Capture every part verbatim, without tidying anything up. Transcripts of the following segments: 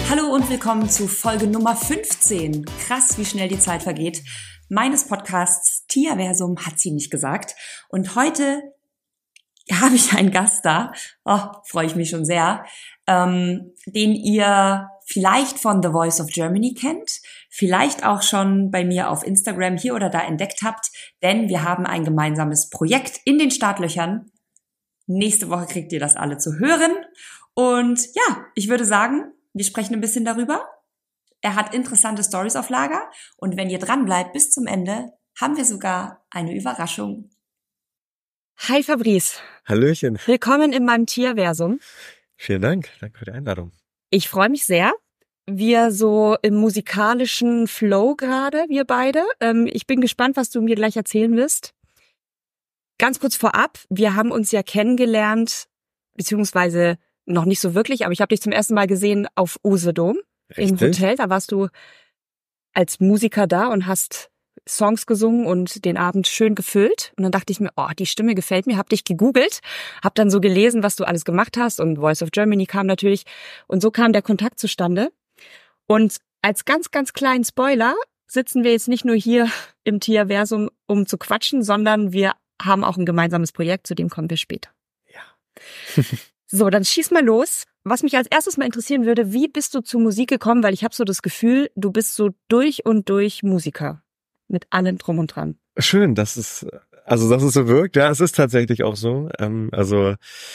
Hallo und willkommen zu Folge Nummer fünfzehn. Krass, wie schnell die Zeit vergeht. Meines Podcasts Tiaversum hat sie nicht gesagt. Und heute habe ich einen Gast da, oh, freue ich mich schon sehr, ähm, den ihr vielleicht von The Voice of Germany kennt, vielleicht auch schon bei mir auf Instagram hier oder da entdeckt habt, denn wir haben ein gemeinsames Projekt in den Startlöchern. Nächste Woche kriegt ihr das alle zu hören. Und ja, ich würde sagen, wir sprechen ein bisschen darüber. Er hat interessante Stories auf Lager und wenn ihr dran bleibt bis zum Ende, haben wir sogar eine Überraschung. Hi Fabrice. Hallöchen. Willkommen in meinem Tierversum. Vielen Dank. Danke für die Einladung. Ich freue mich sehr. Wir so im musikalischen Flow gerade, wir beide. Ähm, ich bin gespannt, was du mir gleich erzählen wirst. Ganz kurz vorab, wir haben uns ja kennengelernt, beziehungsweise noch nicht so wirklich, aber ich habe dich zum ersten Mal gesehen auf Usedom im Hotel. Da warst du als Musiker da und hast Songs gesungen und den Abend schön gefüllt. Und dann dachte ich mir, oh, die Stimme gefällt mir. Hab dich gegoogelt, hab dann so gelesen, was du alles gemacht hast. Und Voice of Germany kam natürlich. Und so kam der Kontakt zustande. Und als ganz, ganz kleinen Spoiler sitzen wir jetzt nicht nur hier im Tierversum, um zu quatschen, sondern wir haben auch ein gemeinsames Projekt, zu dem kommen wir später. Ja. So, dann schieß mal los. Was mich als erstes mal interessieren würde, wie bist du zur Musik gekommen? Weil ich habe so das Gefühl, du bist so durch und durch Musiker. Mit allem drum und dran. Schön, dass es, also dass es so wirkt. Ja, es ist tatsächlich auch so. Ähm, also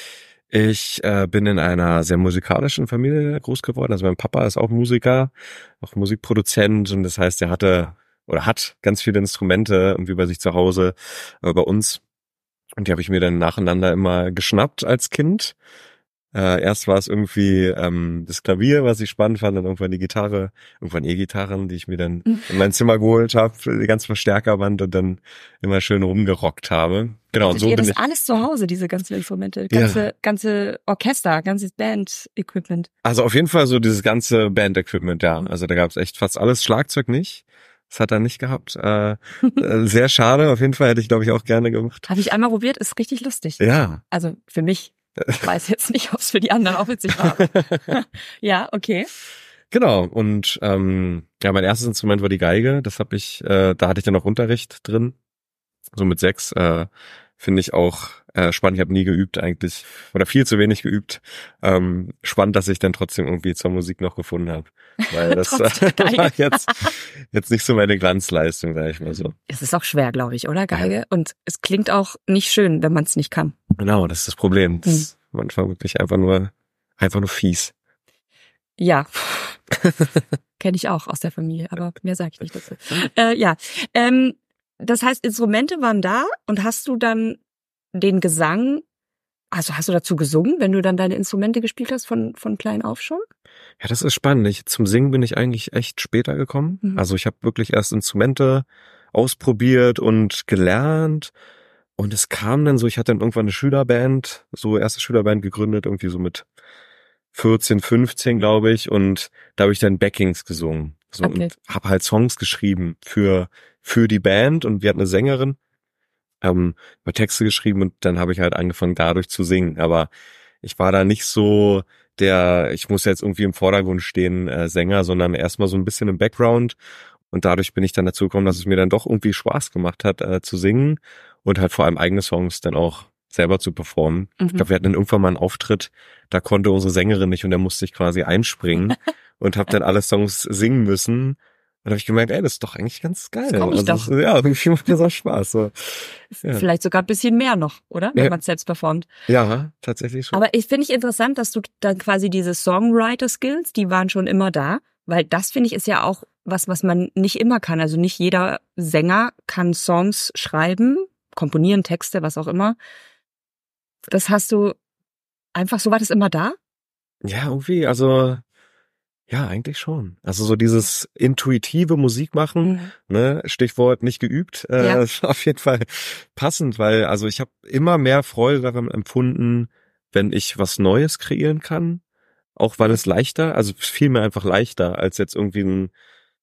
ich äh, bin in einer sehr musikalischen Familie groß geworden. Also mein Papa ist auch Musiker, auch Musikproduzent. Und das heißt, er hatte oder hat ganz viele Instrumente irgendwie bei sich zu Hause, äh, bei uns. Und die habe ich mir dann nacheinander immer geschnappt als Kind. Äh, erst war es irgendwie ähm, das Klavier, was ich spannend fand, dann irgendwann die Gitarre, irgendwann E-Gitarren, die ich mir dann in mein Zimmer geholt habe, die ganze Verstärkerwand und dann immer schön rumgerockt habe. Genau, und so ihr bin das ich. Alles zu Hause, diese ganzen Instrumente, ganze, ja. ganze Orchester, ganzes Band-Equipment. Also auf jeden Fall so dieses ganze Band-Equipment, ja. Also da gab es echt fast alles, Schlagzeug nicht. Das hat er nicht gehabt. Äh, sehr schade, auf jeden Fall hätte ich, glaube ich, auch gerne gemacht. Habe ich einmal probiert, ist richtig lustig. Ja. Also für mich. Ich weiß jetzt nicht, ob es für die anderen auch witzig war. Ja, okay. Genau, und ähm, ja, mein erstes Instrument war die Geige. Das habe ich, äh, da hatte ich dann noch Unterricht drin. So mit sechs. Äh, finde ich auch äh, spannend. Ich habe nie geübt eigentlich oder viel zu wenig geübt. Ähm, spannend, dass ich dann trotzdem irgendwie zur Musik noch gefunden habe. Weil das war jetzt, jetzt nicht so meine Glanzleistung, sag ich mal so. Es ist auch schwer, glaube ich, oder? Geige. Ja. Und es klingt auch nicht schön, wenn man es nicht kann. Genau, das ist das Problem. Das ist hm. manchmal wirklich einfach nur, einfach nur fies. Ja. Kenne ich auch aus der Familie, aber mehr sage ich nicht dazu. Äh, ja, ähm, das heißt, Instrumente waren da und hast du dann den Gesang, also hast du dazu gesungen, wenn du dann deine Instrumente gespielt hast von von klein auf schon? Ja, das ist spannend. Ich, zum Singen bin ich eigentlich echt später gekommen. Mhm. Also ich habe wirklich erst Instrumente ausprobiert und gelernt und es kam dann so, ich hatte dann irgendwann eine Schülerband, so erste Schülerband gegründet, irgendwie so mit vierzehn, fünfzehn, glaube ich, und da habe ich dann Backings gesungen. So, okay. Und habe halt Songs geschrieben für für die Band und wir hatten eine Sängerin, ähm, über Texte geschrieben und dann habe ich halt angefangen dadurch zu singen. Aber ich war da nicht so der, ich muss jetzt irgendwie im Vordergrund stehen, äh, Sänger, sondern erstmal so ein bisschen im Background und dadurch bin ich dann dazu gekommen, dass es mir dann doch irgendwie Spaß gemacht hat, äh, zu singen und halt vor allem eigene Songs dann auch selber zu performen. Mhm. Ich glaube, wir hatten dann irgendwann mal einen Auftritt, da konnte unsere Sängerin nicht und da musste ich quasi einspringen und habe dann alle Songs singen müssen. Und da habe ich gemerkt, ey, das ist doch eigentlich ganz geil. Das komm ich also, doch. Ja, irgendwie macht das auch Spaß. So. Ja. Vielleicht sogar ein bisschen mehr noch, oder? Wenn ja. man es selbst performt. Ja, tatsächlich schon. Aber ich finde ich interessant, dass du dann quasi diese Songwriter-Skills, die waren schon immer da. Weil das, finde ich, ist ja auch was, was man nicht immer kann. Also nicht jeder Sänger kann Songs schreiben, komponieren, Texte, was auch immer. Das hast du einfach, so war das immer da? Ja, irgendwie, also ja, eigentlich schon. Also so dieses intuitive Musik machen, mhm. ne, Stichwort nicht geübt, äh, ja. ist auf jeden Fall passend, weil also ich habe immer mehr Freude daran empfunden, wenn ich was Neues kreieren kann, auch weil es leichter, also viel mehr einfach leichter, als jetzt irgendwie ein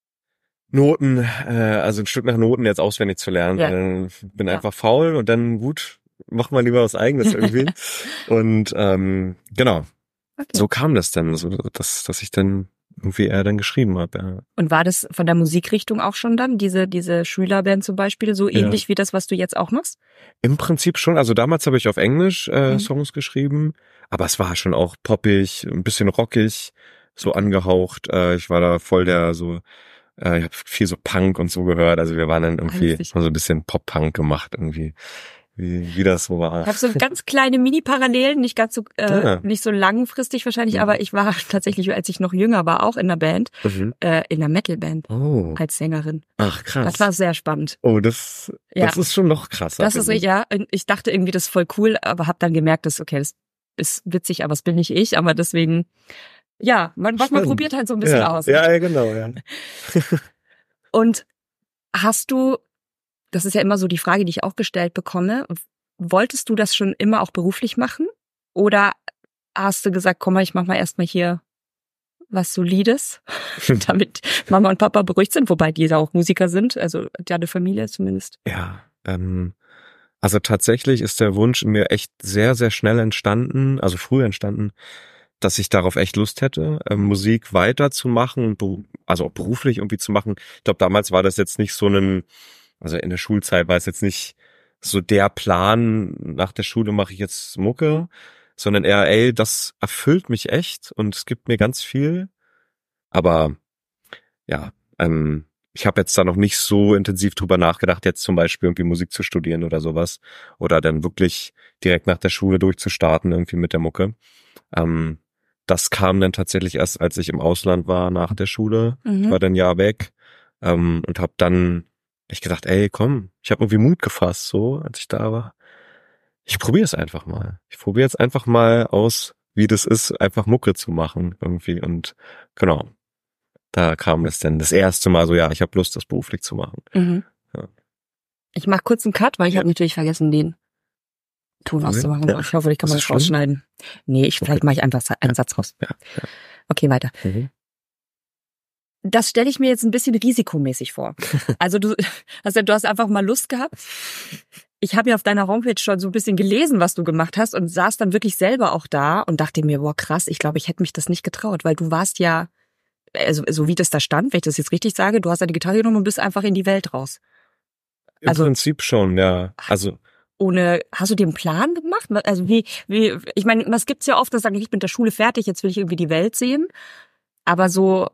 Noten, äh, also ein Stück nach Noten jetzt auswendig zu lernen. Ja. Äh, bin ja. einfach faul und dann gut, mach mal lieber was Eigenes irgendwie. Und ähm, genau, okay. So kam das dann, so dass dass ich dann irgendwie eher dann geschrieben habe. Ja. Und war das von der Musikrichtung auch schon dann, diese diese Schülerband zum Beispiel, so ähnlich ja. wie das, was du jetzt auch machst? Im Prinzip schon. Also damals habe ich auf Englisch äh, mhm. Songs geschrieben, aber es war schon auch poppig, ein bisschen rockig, so angehaucht. Äh, ich war da voll der so, äh, ich habe viel so Punk und so gehört. Also wir waren dann irgendwie so ein bisschen Pop-Punk gemacht irgendwie. Wie, wie das so war. Ich habe so ganz kleine Mini-Parallelen, nicht ganz so äh, ja. nicht so langfristig wahrscheinlich, mhm. aber ich war tatsächlich, als ich noch jünger war, auch in einer Band, mhm. äh, in einer Metal-Band oh. als Sängerin. Ach krass. Das war sehr spannend. Oh, das ja. das ist schon noch krasser. Das ist ja, ich dachte irgendwie, das ist voll cool, aber habe dann gemerkt, dass okay, das ist witzig, aber das bin nicht ich, aber deswegen, ja, man, was man probiert halt so ein bisschen ja. aus. Ja, ja, genau, ja. Und hast du Das ist ja immer so die Frage, die ich auch gestellt bekomme. Wolltest du das schon immer auch beruflich machen? Oder hast du gesagt, komm mal, ich mach mal erstmal hier was Solides, damit Mama und Papa beruhigt sind, wobei die ja auch Musiker sind, also deine Familie zumindest. Ja, ähm, also tatsächlich ist der Wunsch in mir echt sehr, sehr schnell entstanden, also früh entstanden, dass ich darauf echt Lust hätte, äh, Musik weiterzumachen, also auch beruflich irgendwie zu machen. Ich glaube, damals war das jetzt nicht so ein Also in der Schulzeit war es jetzt nicht so der Plan, nach der Schule mache ich jetzt Mucke, sondern eher, ey, das erfüllt mich echt und es gibt mir ganz viel. Aber ja, ähm, ich habe jetzt da noch nicht so intensiv drüber nachgedacht, jetzt zum Beispiel irgendwie Musik zu studieren oder sowas. Oder dann wirklich direkt nach der Schule durchzustarten irgendwie mit der Mucke. Ähm, das kam dann tatsächlich erst, als ich im Ausland war nach der Schule. Mhm. Ich war dann ein Jahr weg ähm, und habe dann ich gedacht, ey, komm, ich habe irgendwie Mut gefasst, so, als ich da war. Ich probiere es einfach mal. Ich probiere jetzt einfach mal aus, wie das ist, einfach Mucke zu machen irgendwie. Und genau, da kam es dann das erste Mal so, ja, ich habe Lust, das beruflich zu machen. Mhm. Ja. Ich mache kurz einen Cut, weil ich ja. habe natürlich vergessen, den Ton auszumachen. Ja. Ich hoffe, ich kann mal das rausschneiden. Nee, ich, vielleicht okay. mache ich einfach einen Satz raus. Ja. Ja. Okay, weiter. Mhm. Das stelle ich mir jetzt ein bisschen risikomäßig vor. Also du, also du hast einfach mal Lust gehabt. Ich habe ja auf deiner Homepage schon so ein bisschen gelesen, was du gemacht hast und saß dann wirklich selber auch da und dachte mir, boah krass, ich glaube, ich hätte mich das nicht getraut, weil du warst ja, also so wie das da stand, wenn ich das jetzt richtig sage, du hast deine Gitarre genommen und bist einfach in die Welt raus. Im also, Prinzip schon, ja. Also ohne, hast du dir einen Plan gemacht? Also wie, wie, ich meine, es gibt's ja oft, dass sagen, ich bin mit der Schule fertig, jetzt will ich irgendwie die Welt sehen, aber so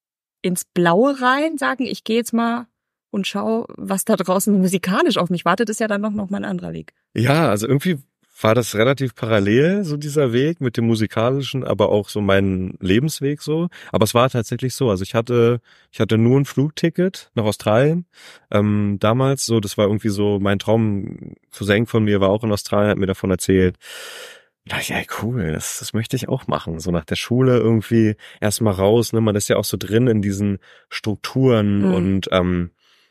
ins Blaue rein, sagen, ich gehe jetzt mal und schau, was da draußen musikalisch auf mich wartet, ist ja dann noch, noch mal ein anderer Weg. Ja, also irgendwie war das relativ parallel, so dieser Weg mit dem musikalischen, aber auch so mein Lebensweg so. Aber es war tatsächlich so, also ich hatte, ich hatte nur ein Flugticket nach Australien, ähm, damals so, das war irgendwie so mein Traum. Cousin von mir war auch in Australien, hat mir davon erzählt. Da dachte ich, ja, cool, das, das möchte ich auch machen. So nach der Schule irgendwie erstmal raus, ne, man ist ja auch so drin in diesen Strukturen mhm. und ähm,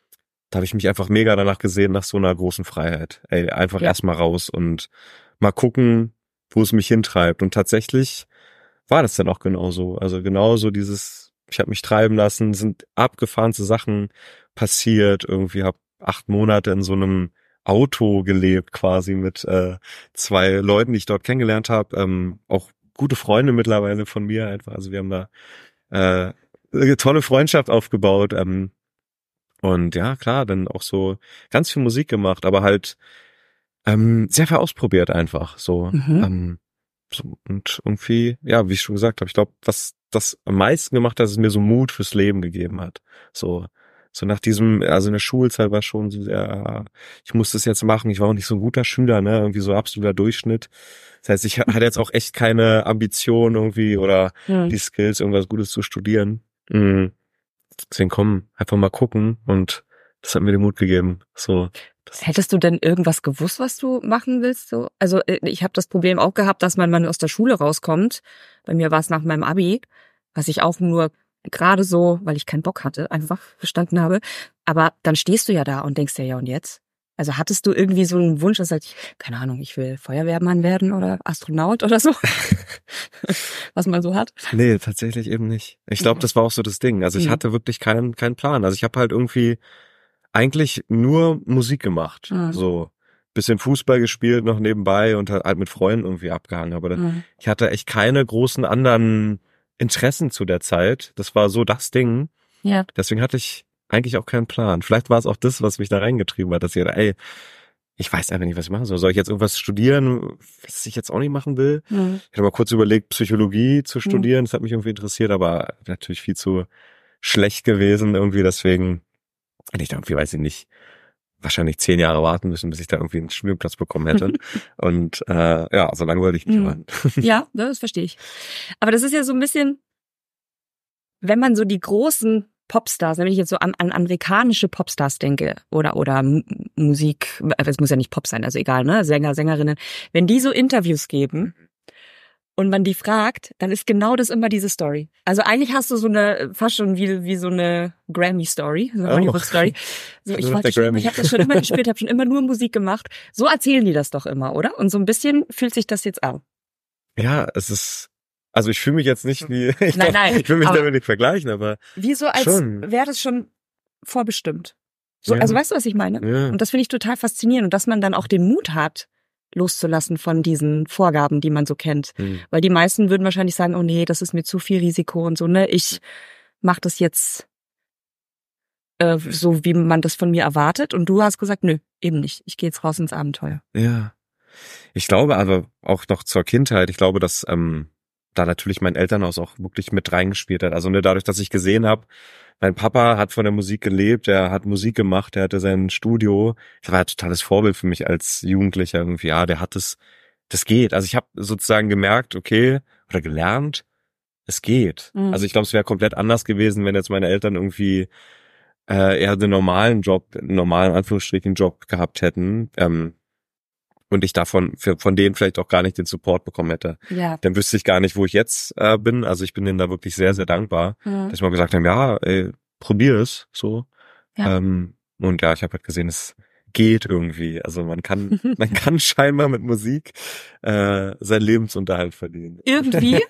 da habe ich mich einfach mega danach gesehen, nach so einer großen Freiheit. Ey, einfach ja. erstmal raus und mal gucken, wo es mich hintreibt. Und tatsächlich war das dann auch genauso. Also genauso dieses, ich habe mich treiben lassen, sind abgefahrenste Sachen passiert. Irgendwie habe acht Monate in so einem Auto gelebt quasi mit äh, zwei Leuten, die ich dort kennengelernt habe, ähm, auch gute Freunde mittlerweile von mir einfach, also wir haben da äh, eine tolle Freundschaft aufgebaut ähm, und ja klar, dann auch so ganz viel Musik gemacht, aber halt ähm, sehr viel ausprobiert einfach so, mhm. ähm, so und irgendwie, ja, wie ich schon gesagt habe, ich glaube, was das am meisten gemacht hat, ist mir so Mut fürs Leben gegeben hat, so So nach diesem, also in der Schulzeit war schon so sehr, ich muss das jetzt machen, ich war auch nicht so ein guter Schüler, ne, irgendwie so absoluter Durchschnitt. Das heißt, ich hatte jetzt auch echt keine Ambition irgendwie oder mhm. die Skills, irgendwas Gutes zu studieren. Mhm. Deswegen komm, einfach mal gucken und das hat mir den Mut gegeben. So. Hättest du denn irgendwas gewusst, was du machen willst? So, also ich habe das Problem auch gehabt, dass man mal aus der Schule rauskommt. Bei mir war es nach meinem Abi, was ich auch nur gerade so, weil ich keinen Bock hatte, einfach verstanden habe. Aber dann stehst du ja da und denkst dir, ja und jetzt? Also hattest du irgendwie so einen Wunsch, dass halt, keine Ahnung, ich will Feuerwehrmann werden oder Astronaut oder so? Was man so hat? Nee, tatsächlich eben nicht. Ich glaube, das war auch so das Ding. Also ich mhm. hatte wirklich keinen keinen Plan. Also ich habe halt irgendwie eigentlich nur Musik gemacht. Mhm. So bisschen Fußball gespielt noch nebenbei und halt mit Freunden irgendwie abgehangen. Aber mhm. ich hatte echt keine großen anderen Interessen zu der Zeit. Das war so das Ding. Ja. Deswegen hatte ich eigentlich auch keinen Plan. Vielleicht war es auch das, was mich da reingetrieben hat, dass ich, ey, ich weiß einfach nicht, was ich machen soll. Soll ich jetzt irgendwas studieren, was ich jetzt auch nicht machen will? Mhm. Ich habe mal kurz überlegt, Psychologie zu studieren. Mhm. Das hat mich irgendwie interessiert, aber natürlich viel zu schlecht gewesen irgendwie. Deswegen hätte ich da irgendwie, weiß ich nicht, wahrscheinlich zehn Jahre warten müssen, bis ich da irgendwie einen Studienplatz bekommen hätte. Und äh, ja, so lange wollte ich nicht mhm. warten. Ja, das verstehe ich. Aber das ist ja so ein bisschen, wenn man so die großen Popstars, wenn ich jetzt so an, an amerikanische Popstars denke oder oder M- Musik, es muss ja nicht Pop sein, also egal, ne, Sänger, Sängerinnen, wenn die so Interviews geben und man die fragt, dann ist genau das immer diese Story. Also eigentlich hast du so eine, fast schon wie wie so eine Grammy-Story, so eine Hollywood-Story. So, ich wollte schon, ich habe das schon immer gespielt, habe schon immer nur Musik gemacht. So erzählen die das doch immer, oder? Und so ein bisschen fühlt sich das jetzt an. Ja, es ist, also ich fühle mich jetzt nicht wie, ich, nein, glaub, nein, ich will mich damit nicht vergleichen, aber wie so, als wäre das schon vorbestimmt. So, ja. Also weißt du, was ich meine? Ja. Und das finde ich total faszinierend. Und dass man dann auch den Mut hat, loszulassen von diesen Vorgaben, die man so kennt. Hm. Weil die meisten würden wahrscheinlich sagen, oh nee, das ist mir zu viel Risiko und so, ne? Ich mache das jetzt äh, so, wie man das von mir erwartet. Und du hast gesagt, nö, eben nicht. Ich gehe jetzt raus ins Abenteuer. Ja. Ich glaube aber auch noch zur Kindheit, ich glaube, dass ähm, da natürlich mein Elternhaus auch wirklich mit reingespielt hat. Also ne, dadurch, dass ich gesehen habe, mein Papa hat von der Musik gelebt, er hat Musik gemacht, er hatte sein Studio. Das war ein totales Vorbild für mich als Jugendlicher irgendwie. Ja, der hat es, das geht. Also ich habe sozusagen gemerkt, okay, oder gelernt, es geht. Mhm. Also ich glaube, es wäre komplett anders gewesen, wenn jetzt meine Eltern irgendwie äh, eher den normalen Job, einen normalen Anführungsstrichen Job gehabt hätten. Ähm, und ich davon für, von denen vielleicht auch gar nicht den Support bekommen hätte, ja. Dann wüsste ich gar nicht, wo ich jetzt äh, bin. Also ich bin denen da wirklich sehr, sehr dankbar, mhm. dass sie mal gesagt haben, ja, ey, probier es so. Ja. Ähm, und ja, ich habe halt gesehen, es geht irgendwie. Also man kann, man kann scheinbar mit Musik äh, seinen Lebensunterhalt verdienen. Irgendwie?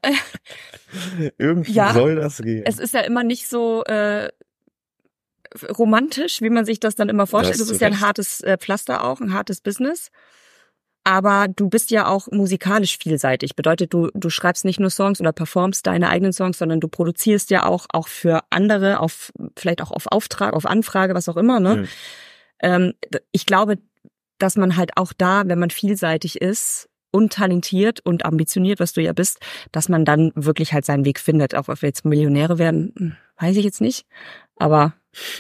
Irgendwie ja, soll das gehen. Es ist ja immer nicht so äh, romantisch, wie man sich das dann immer vorstellt. Das, das ist ja ein hartes äh, Pflaster auch, ein hartes Business. Aber du bist ja auch musikalisch vielseitig. Bedeutet, du du schreibst nicht nur Songs oder performst deine eigenen Songs, sondern du produzierst ja auch auch für andere, auf vielleicht auch auf Auftrag, auf Anfrage, was auch immer. Ne? Mhm. Ähm, ich glaube, dass man halt auch da, wenn man vielseitig ist und talentiert und ambitioniert, was du ja bist, dass man dann wirklich halt seinen Weg findet. Auch ob wir jetzt Millionäre werden, weiß ich jetzt nicht. Aber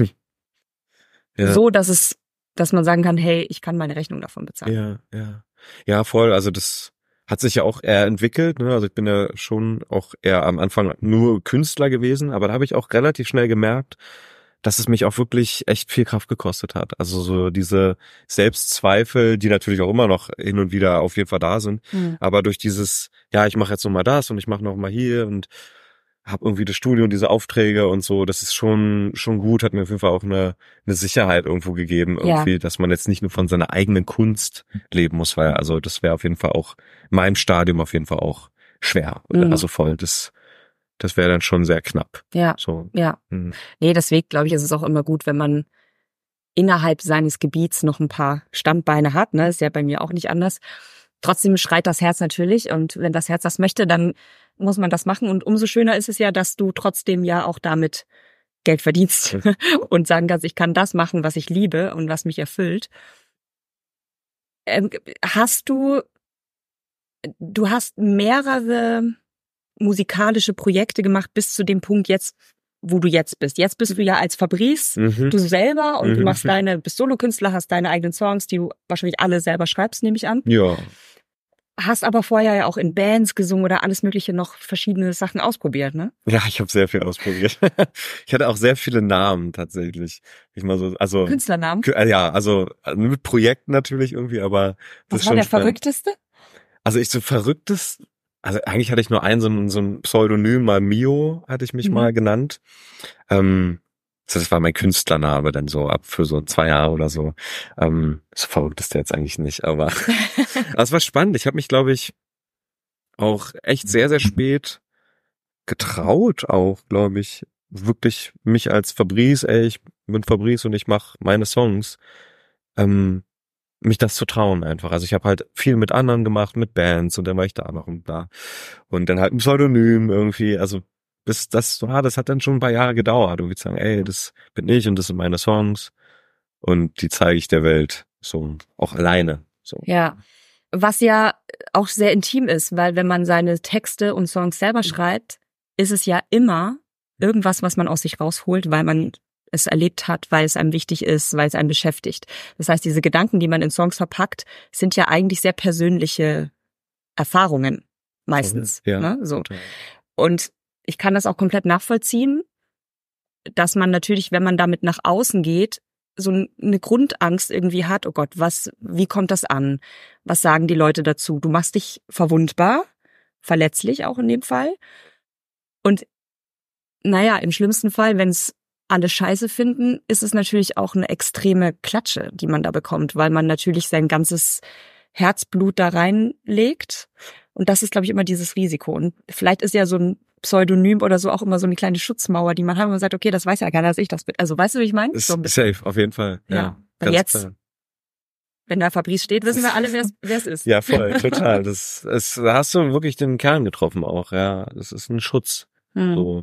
ja. So, dass es, dass man sagen kann, hey, ich kann meine Rechnung davon bezahlen. Ja, ja. Ja, voll. Also das hat sich ja auch eher entwickelt. Ne? Also ich bin ja schon auch eher am Anfang nur Künstler gewesen, aber da habe ich auch relativ schnell gemerkt, dass es mich auch wirklich echt viel Kraft gekostet hat. Also so diese Selbstzweifel, die natürlich auch immer noch hin und wieder auf jeden Fall da sind, mhm. aber durch dieses, ja, ich mache jetzt noch mal das und ich mache noch mal hier und habe irgendwie das Studio und diese Aufträge und so, das ist schon schon gut, hat mir auf jeden Fall auch eine eine Sicherheit irgendwo gegeben, irgendwie, ja. dass man jetzt nicht nur von seiner eigenen Kunst leben muss, weil also das wäre auf jeden Fall auch in meinem Stadium auf jeden Fall auch schwer, mhm. also voll, das das wäre dann schon sehr knapp. Ja, so. ja. Mhm. Nee, deswegen glaube ich, ist es auch immer gut, wenn man innerhalb seines Gebiets noch ein paar Standbeine hat, ne, ist ja bei mir auch nicht anders. Trotzdem schreit das Herz natürlich und wenn das Herz das möchte, dann muss man das machen und umso schöner ist es ja, dass du trotzdem ja auch damit Geld verdienst mhm. und sagen kannst, ich kann das machen, was ich liebe und was mich erfüllt. Ähm, hast du, du hast mehrere musikalische Projekte gemacht bis zu dem Punkt jetzt, wo du jetzt bist. Jetzt bist du ja als Fabrice, mhm. du selber und mhm. du machst deine, bist Solokünstler, hast deine eigenen Songs, die du wahrscheinlich alle selber schreibst, nehme ich an. Ja. Hast aber vorher ja auch in Bands gesungen oder alles mögliche noch verschiedene Sachen ausprobiert, ne? Ja, ich habe sehr viel ausprobiert. Ich hatte auch sehr viele Namen tatsächlich. Ich mal so, also Künstlernamen? Ja, also mit Projekten natürlich irgendwie, aber das Was war der spannend. Verrückteste? Also ich so verrücktes, also eigentlich hatte ich nur einen so ein, so ein Pseudonym, mal Mio hatte ich mich mhm. mal genannt. Ähm, das war mein Künstlername dann so ab für so zwei Jahre oder so. Ähm, so verrückt ist der jetzt eigentlich nicht, aber, aber es war spannend. Ich habe mich, glaube ich, auch echt sehr, sehr spät getraut auch, glaube ich, wirklich mich als Fabrice, ey, ich bin Fabrice und ich mache meine Songs, ähm, mich das zu trauen einfach. Also ich habe halt viel mit anderen gemacht, mit Bands und dann war ich da noch und da. Und dann halt ein Pseudonym irgendwie, also bis das war, das hat dann schon ein paar Jahre gedauert. Und ich sagen, ey, das bin ich und das sind meine Songs und die zeige ich der Welt so, auch alleine. So. Ja, was ja auch sehr intim ist, weil wenn man seine Texte und Songs selber schreibt, ist es ja immer irgendwas, was man aus sich rausholt, weil man es erlebt hat, weil es einem wichtig ist, weil es einen beschäftigt. Das heißt, diese Gedanken, die man in Songs verpackt, sind ja eigentlich sehr persönliche Erfahrungen meistens. Ja, ne? So. total. Und ich kann das auch komplett nachvollziehen, dass man natürlich, wenn man damit nach außen geht, so eine Grundangst irgendwie hat, oh Gott, was, wie kommt das an? Was sagen die Leute dazu? Du machst dich verwundbar, verletzlich auch in dem Fall. Und naja, im schlimmsten Fall, wenn es alle scheiße finden, ist es natürlich auch eine extreme Klatsche, die man da bekommt, weil man natürlich sein ganzes Herzblut da reinlegt. Und das ist, glaube ich, immer dieses Risiko. Und vielleicht ist ja so ein Pseudonym oder so auch immer so eine kleine Schutzmauer, die man hat, und man sagt, okay, das weiß ja keiner, dass ich das bin. Also weißt du, wie ich meine? Ist So safe, auf jeden Fall. Ja, ja. Weil jetzt, klar. wenn da Fabrice steht, wissen wir alle, wer es ist. Ja, voll, total. Das, das, da hast du wirklich den Kern getroffen auch, ja. Das ist ein Schutz. Hm. So.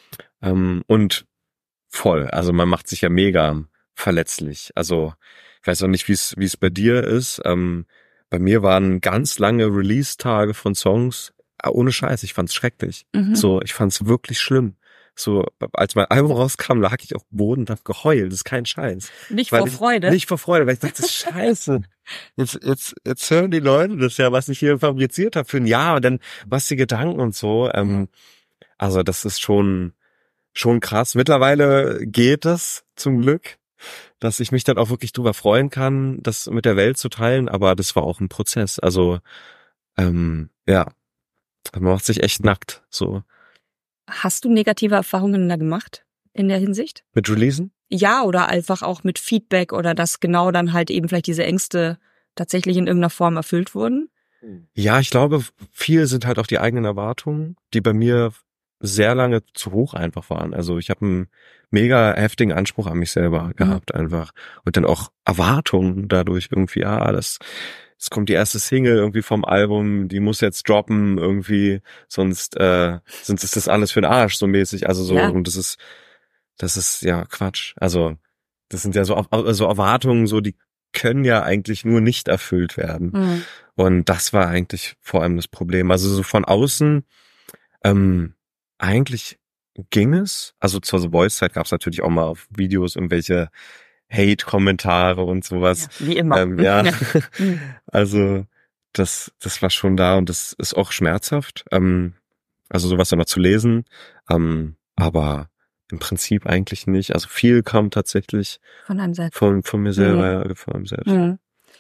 Ähm, und voll, also man macht sich ja mega verletzlich. Also ich weiß auch nicht, wie es wie es bei dir ist. Ähm, bei mir waren ganz lange Release-Tage von Songs, ohne Scheiß, ich fand's schrecklich. Mhm. So, ich fand's wirklich schlimm. So, als mein Album rauskam, lag ich auf dem Boden und hab geheult. Das ist kein Scheiß. Nicht Weil vor ich, Freude. Nicht vor Freude, weil ich dachte, das ist scheiße. Jetzt, jetzt, jetzt hören die Leute das ja, was ich hier fabriziert habe für ein Jahr und dann was die Gedanken und so. Ähm, also das ist schon schon krass. Mittlerweile geht es zum Glück, dass ich mich dann auch wirklich drüber freuen kann, das mit der Welt zu teilen. Aber das war auch ein Prozess. Also ähm, ja, man macht sich echt nackt. So Hast du negative Erfahrungen da gemacht in der Hinsicht? mit Releasen? Ja, oder einfach auch mit Feedback oder dass genau dann halt eben vielleicht diese Ängste tatsächlich in irgendeiner Form erfüllt wurden? Ja, ich glaube, viel sind halt auch die eigenen Erwartungen, die bei mir sehr lange zu hoch einfach waren. Also ich habe einen mega heftigen Anspruch an mich selber gehabt einfach. Und dann auch Erwartungen dadurch irgendwie, ah, das, es kommt die erste Single irgendwie vom Album, die muss jetzt droppen irgendwie, sonst, äh, sonst ist das alles für den Arsch so mäßig. Also so, Ja. und das ist, das ist ja Quatsch. Also das sind ja so, so Erwartungen, so die können ja eigentlich nur nicht erfüllt werden. Mhm. Und das war eigentlich vor allem das Problem. Also so von außen, ähm, eigentlich ging es. Also zur The Voice-Zeit gab es natürlich auch mal auf Videos irgendwelche Hate-Kommentare und sowas. Ja, wie immer. Ähm, ja, Ja. also das, das war schon da und das ist auch schmerzhaft. Ähm, also sowas dann mal zu lesen. Ähm, aber im Prinzip eigentlich nicht. Also viel kam tatsächlich Von einem selbst. von, von mir selber, ja, von einem selbst. Mhm.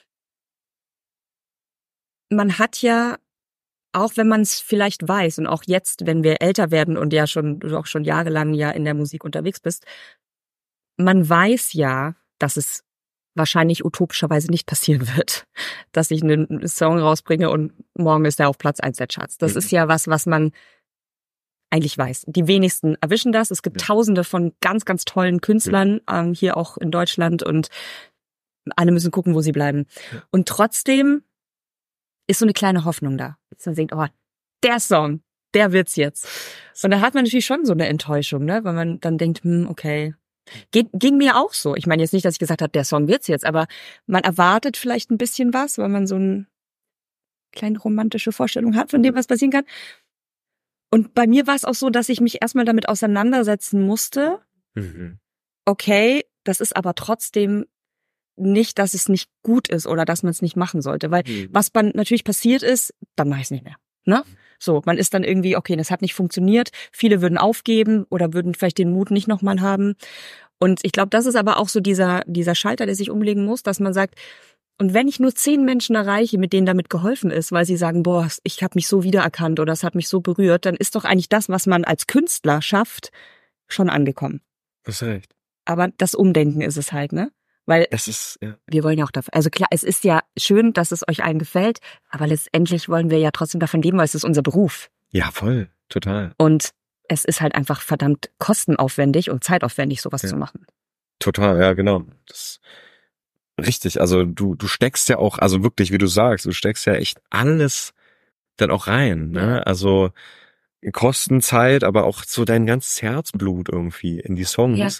Man hat ja, auch wenn man es vielleicht weiß und auch jetzt, wenn wir älter werden und ja schon, du auch schon jahrelang ja in der Musik unterwegs bist, man weiß ja, dass es wahrscheinlich utopischerweise nicht passieren wird, dass ich einen Song rausbringe und morgen ist er auf Platz eins der Charts. Das Mhm. ist ja was, was man eigentlich weiß. Die wenigsten erwischen das. Es gibt Ja. Tausende von ganz, ganz tollen Künstlern, ähm, hier auch in Deutschland, und alle müssen gucken, wo sie bleiben. Ja. Und trotzdem ist so eine kleine Hoffnung da. Dass man denkt, oh, der Song, der wird's jetzt. Und da hat man natürlich schon so eine Enttäuschung, ne, weil man dann denkt, hm, okay. Geht, ging mir auch so. Ich meine jetzt nicht, dass ich gesagt habe, der Song wird's jetzt, aber man erwartet vielleicht ein bisschen was, weil man so eine kleine romantische Vorstellung hat von dem, was passieren kann. Und bei mir war es auch so, dass ich mich erstmal damit auseinandersetzen musste. Mhm. Okay, das ist aber trotzdem nicht, dass es nicht gut ist oder dass man es nicht machen sollte. Weil Mhm. was dann natürlich passiert ist, dann mache ich es nicht mehr. Ne? So, man ist dann irgendwie, okay, das hat nicht funktioniert. Viele würden aufgeben oder würden vielleicht den Mut nicht nochmal haben. Und ich glaube, das ist aber auch so dieser, dieser Schalter, der sich umlegen muss, dass man sagt, und wenn ich nur zehn Menschen erreiche, mit denen damit geholfen ist, weil sie sagen, boah, ich habe mich so wiedererkannt oder es hat mich so berührt, dann ist doch eigentlich das, was man als Künstler schafft, schon angekommen. Hast recht. Aber das Umdenken ist es halt, ne? Weil Es ist, ja. wir wollen ja auch davon, also klar, es ist ja schön, dass es euch allen gefällt, aber letztendlich wollen wir ja trotzdem davon leben, weil es ist unser Beruf. Ja, voll. Total. Und es ist halt einfach verdammt kostenaufwendig und zeitaufwendig, sowas Ja. zu machen. Total, ja, genau. Das Richtig, also du du steckst ja auch, also wirklich, wie du sagst, du steckst ja echt alles dann auch rein, ne? Ja. Also Kosten, Zeit, aber auch so dein ganzes Herzblut irgendwie in die Songs. Ja.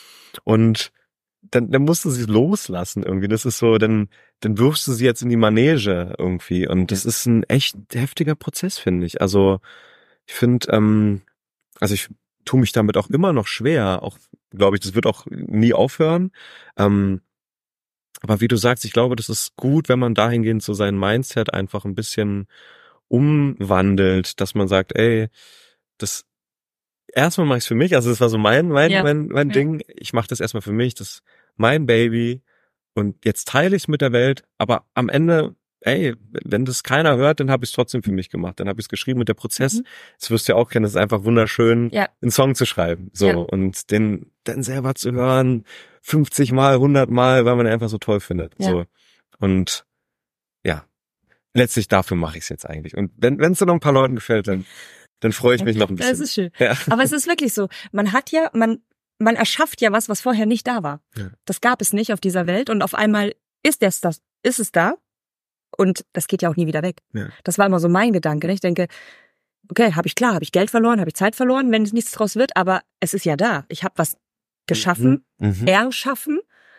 Und dann, dann musst du sie loslassen irgendwie. Das ist so, dann, dann wirfst du sie jetzt in die Manege irgendwie. Und das ist ein echt heftiger Prozess, finde ich. Also ich finde, ähm, also ich tue mich damit auch immer noch schwer. Auch, glaube ich, das wird auch nie aufhören. Ähm, aber wie du sagst, ich glaube, das ist gut, wenn man dahingehend so sein Mindset einfach ein bisschen umwandelt, dass man sagt, ey, das erstmal mache ich es für mich, also das war so mein mein Ja. mein, mein Ja. Ding, ich mache das erstmal für mich, das ist mein Baby und jetzt teile ich es mit der Welt, aber am Ende, ey, wenn das keiner hört, dann habe ich es trotzdem für mich gemacht, dann habe ich es geschrieben mit der Prozess, Mhm. das wirst du ja auch kennen, das ist einfach wunderschön, Ja. einen Song zu schreiben, so, Ja. und den dann selber zu hören, fünfzig Mal, hundert Mal, weil man den einfach so toll findet, Ja. so, und ja, letztlich dafür mache ich es jetzt eigentlich. Und wenn es dann noch ein paar Leuten gefällt, dann, dann freue ich mich noch ein bisschen. Das ist schön. Ja. Aber es ist wirklich so. Man hat ja, man, man erschafft ja was, was vorher nicht da war. Ja. Das gab es nicht auf dieser Welt und auf einmal ist es das, ist es da und das geht ja auch nie wieder weg. Ja. Das war immer so mein Gedanke. Ich denke, okay, habe ich klar, habe ich Geld verloren, habe ich Zeit verloren, wenn es nichts draus wird, aber es ist ja da. Ich habe was geschaffen, Mhm. erschaffen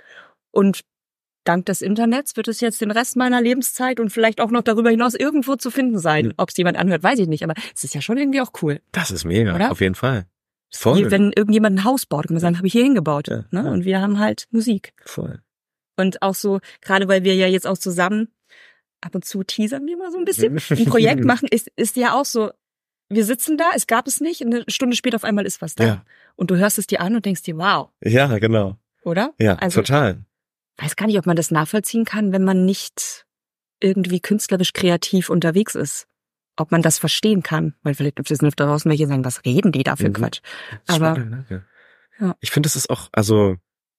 und dank des Internets wird es jetzt den Rest meiner Lebenszeit und vielleicht auch noch darüber hinaus irgendwo zu finden sein. Ja. Ob es jemand anhört, weiß ich nicht, aber es ist ja schon irgendwie auch cool. Das ist mega, Oder? auf jeden Fall. Voll. Wie wenn irgendjemand ein Haus baut, kann man sagen, habe ich hier hingebaut. Ja, Ne? ja. Und wir haben halt Musik. Voll. Und auch so, gerade weil wir ja jetzt auch zusammen ab und zu teasern wir mal so ein bisschen, ein Projekt machen, ist, ist ja auch so, wir sitzen da, es gab es nicht, eine Stunde später auf einmal ist was da. Ja. Und du hörst es dir an und denkst dir, wow, Ja, genau. oder? Ja, Also, total. weiß gar nicht, ob man das nachvollziehen kann, wenn man nicht irgendwie künstlerisch kreativ unterwegs ist. Ob man das verstehen kann. Weil vielleicht gibt es da draußen welche, die sagen, was reden die da für Mhm. Quatsch? Das Aber stimmt, ne? Ja. ja. Ich finde, das ist auch, also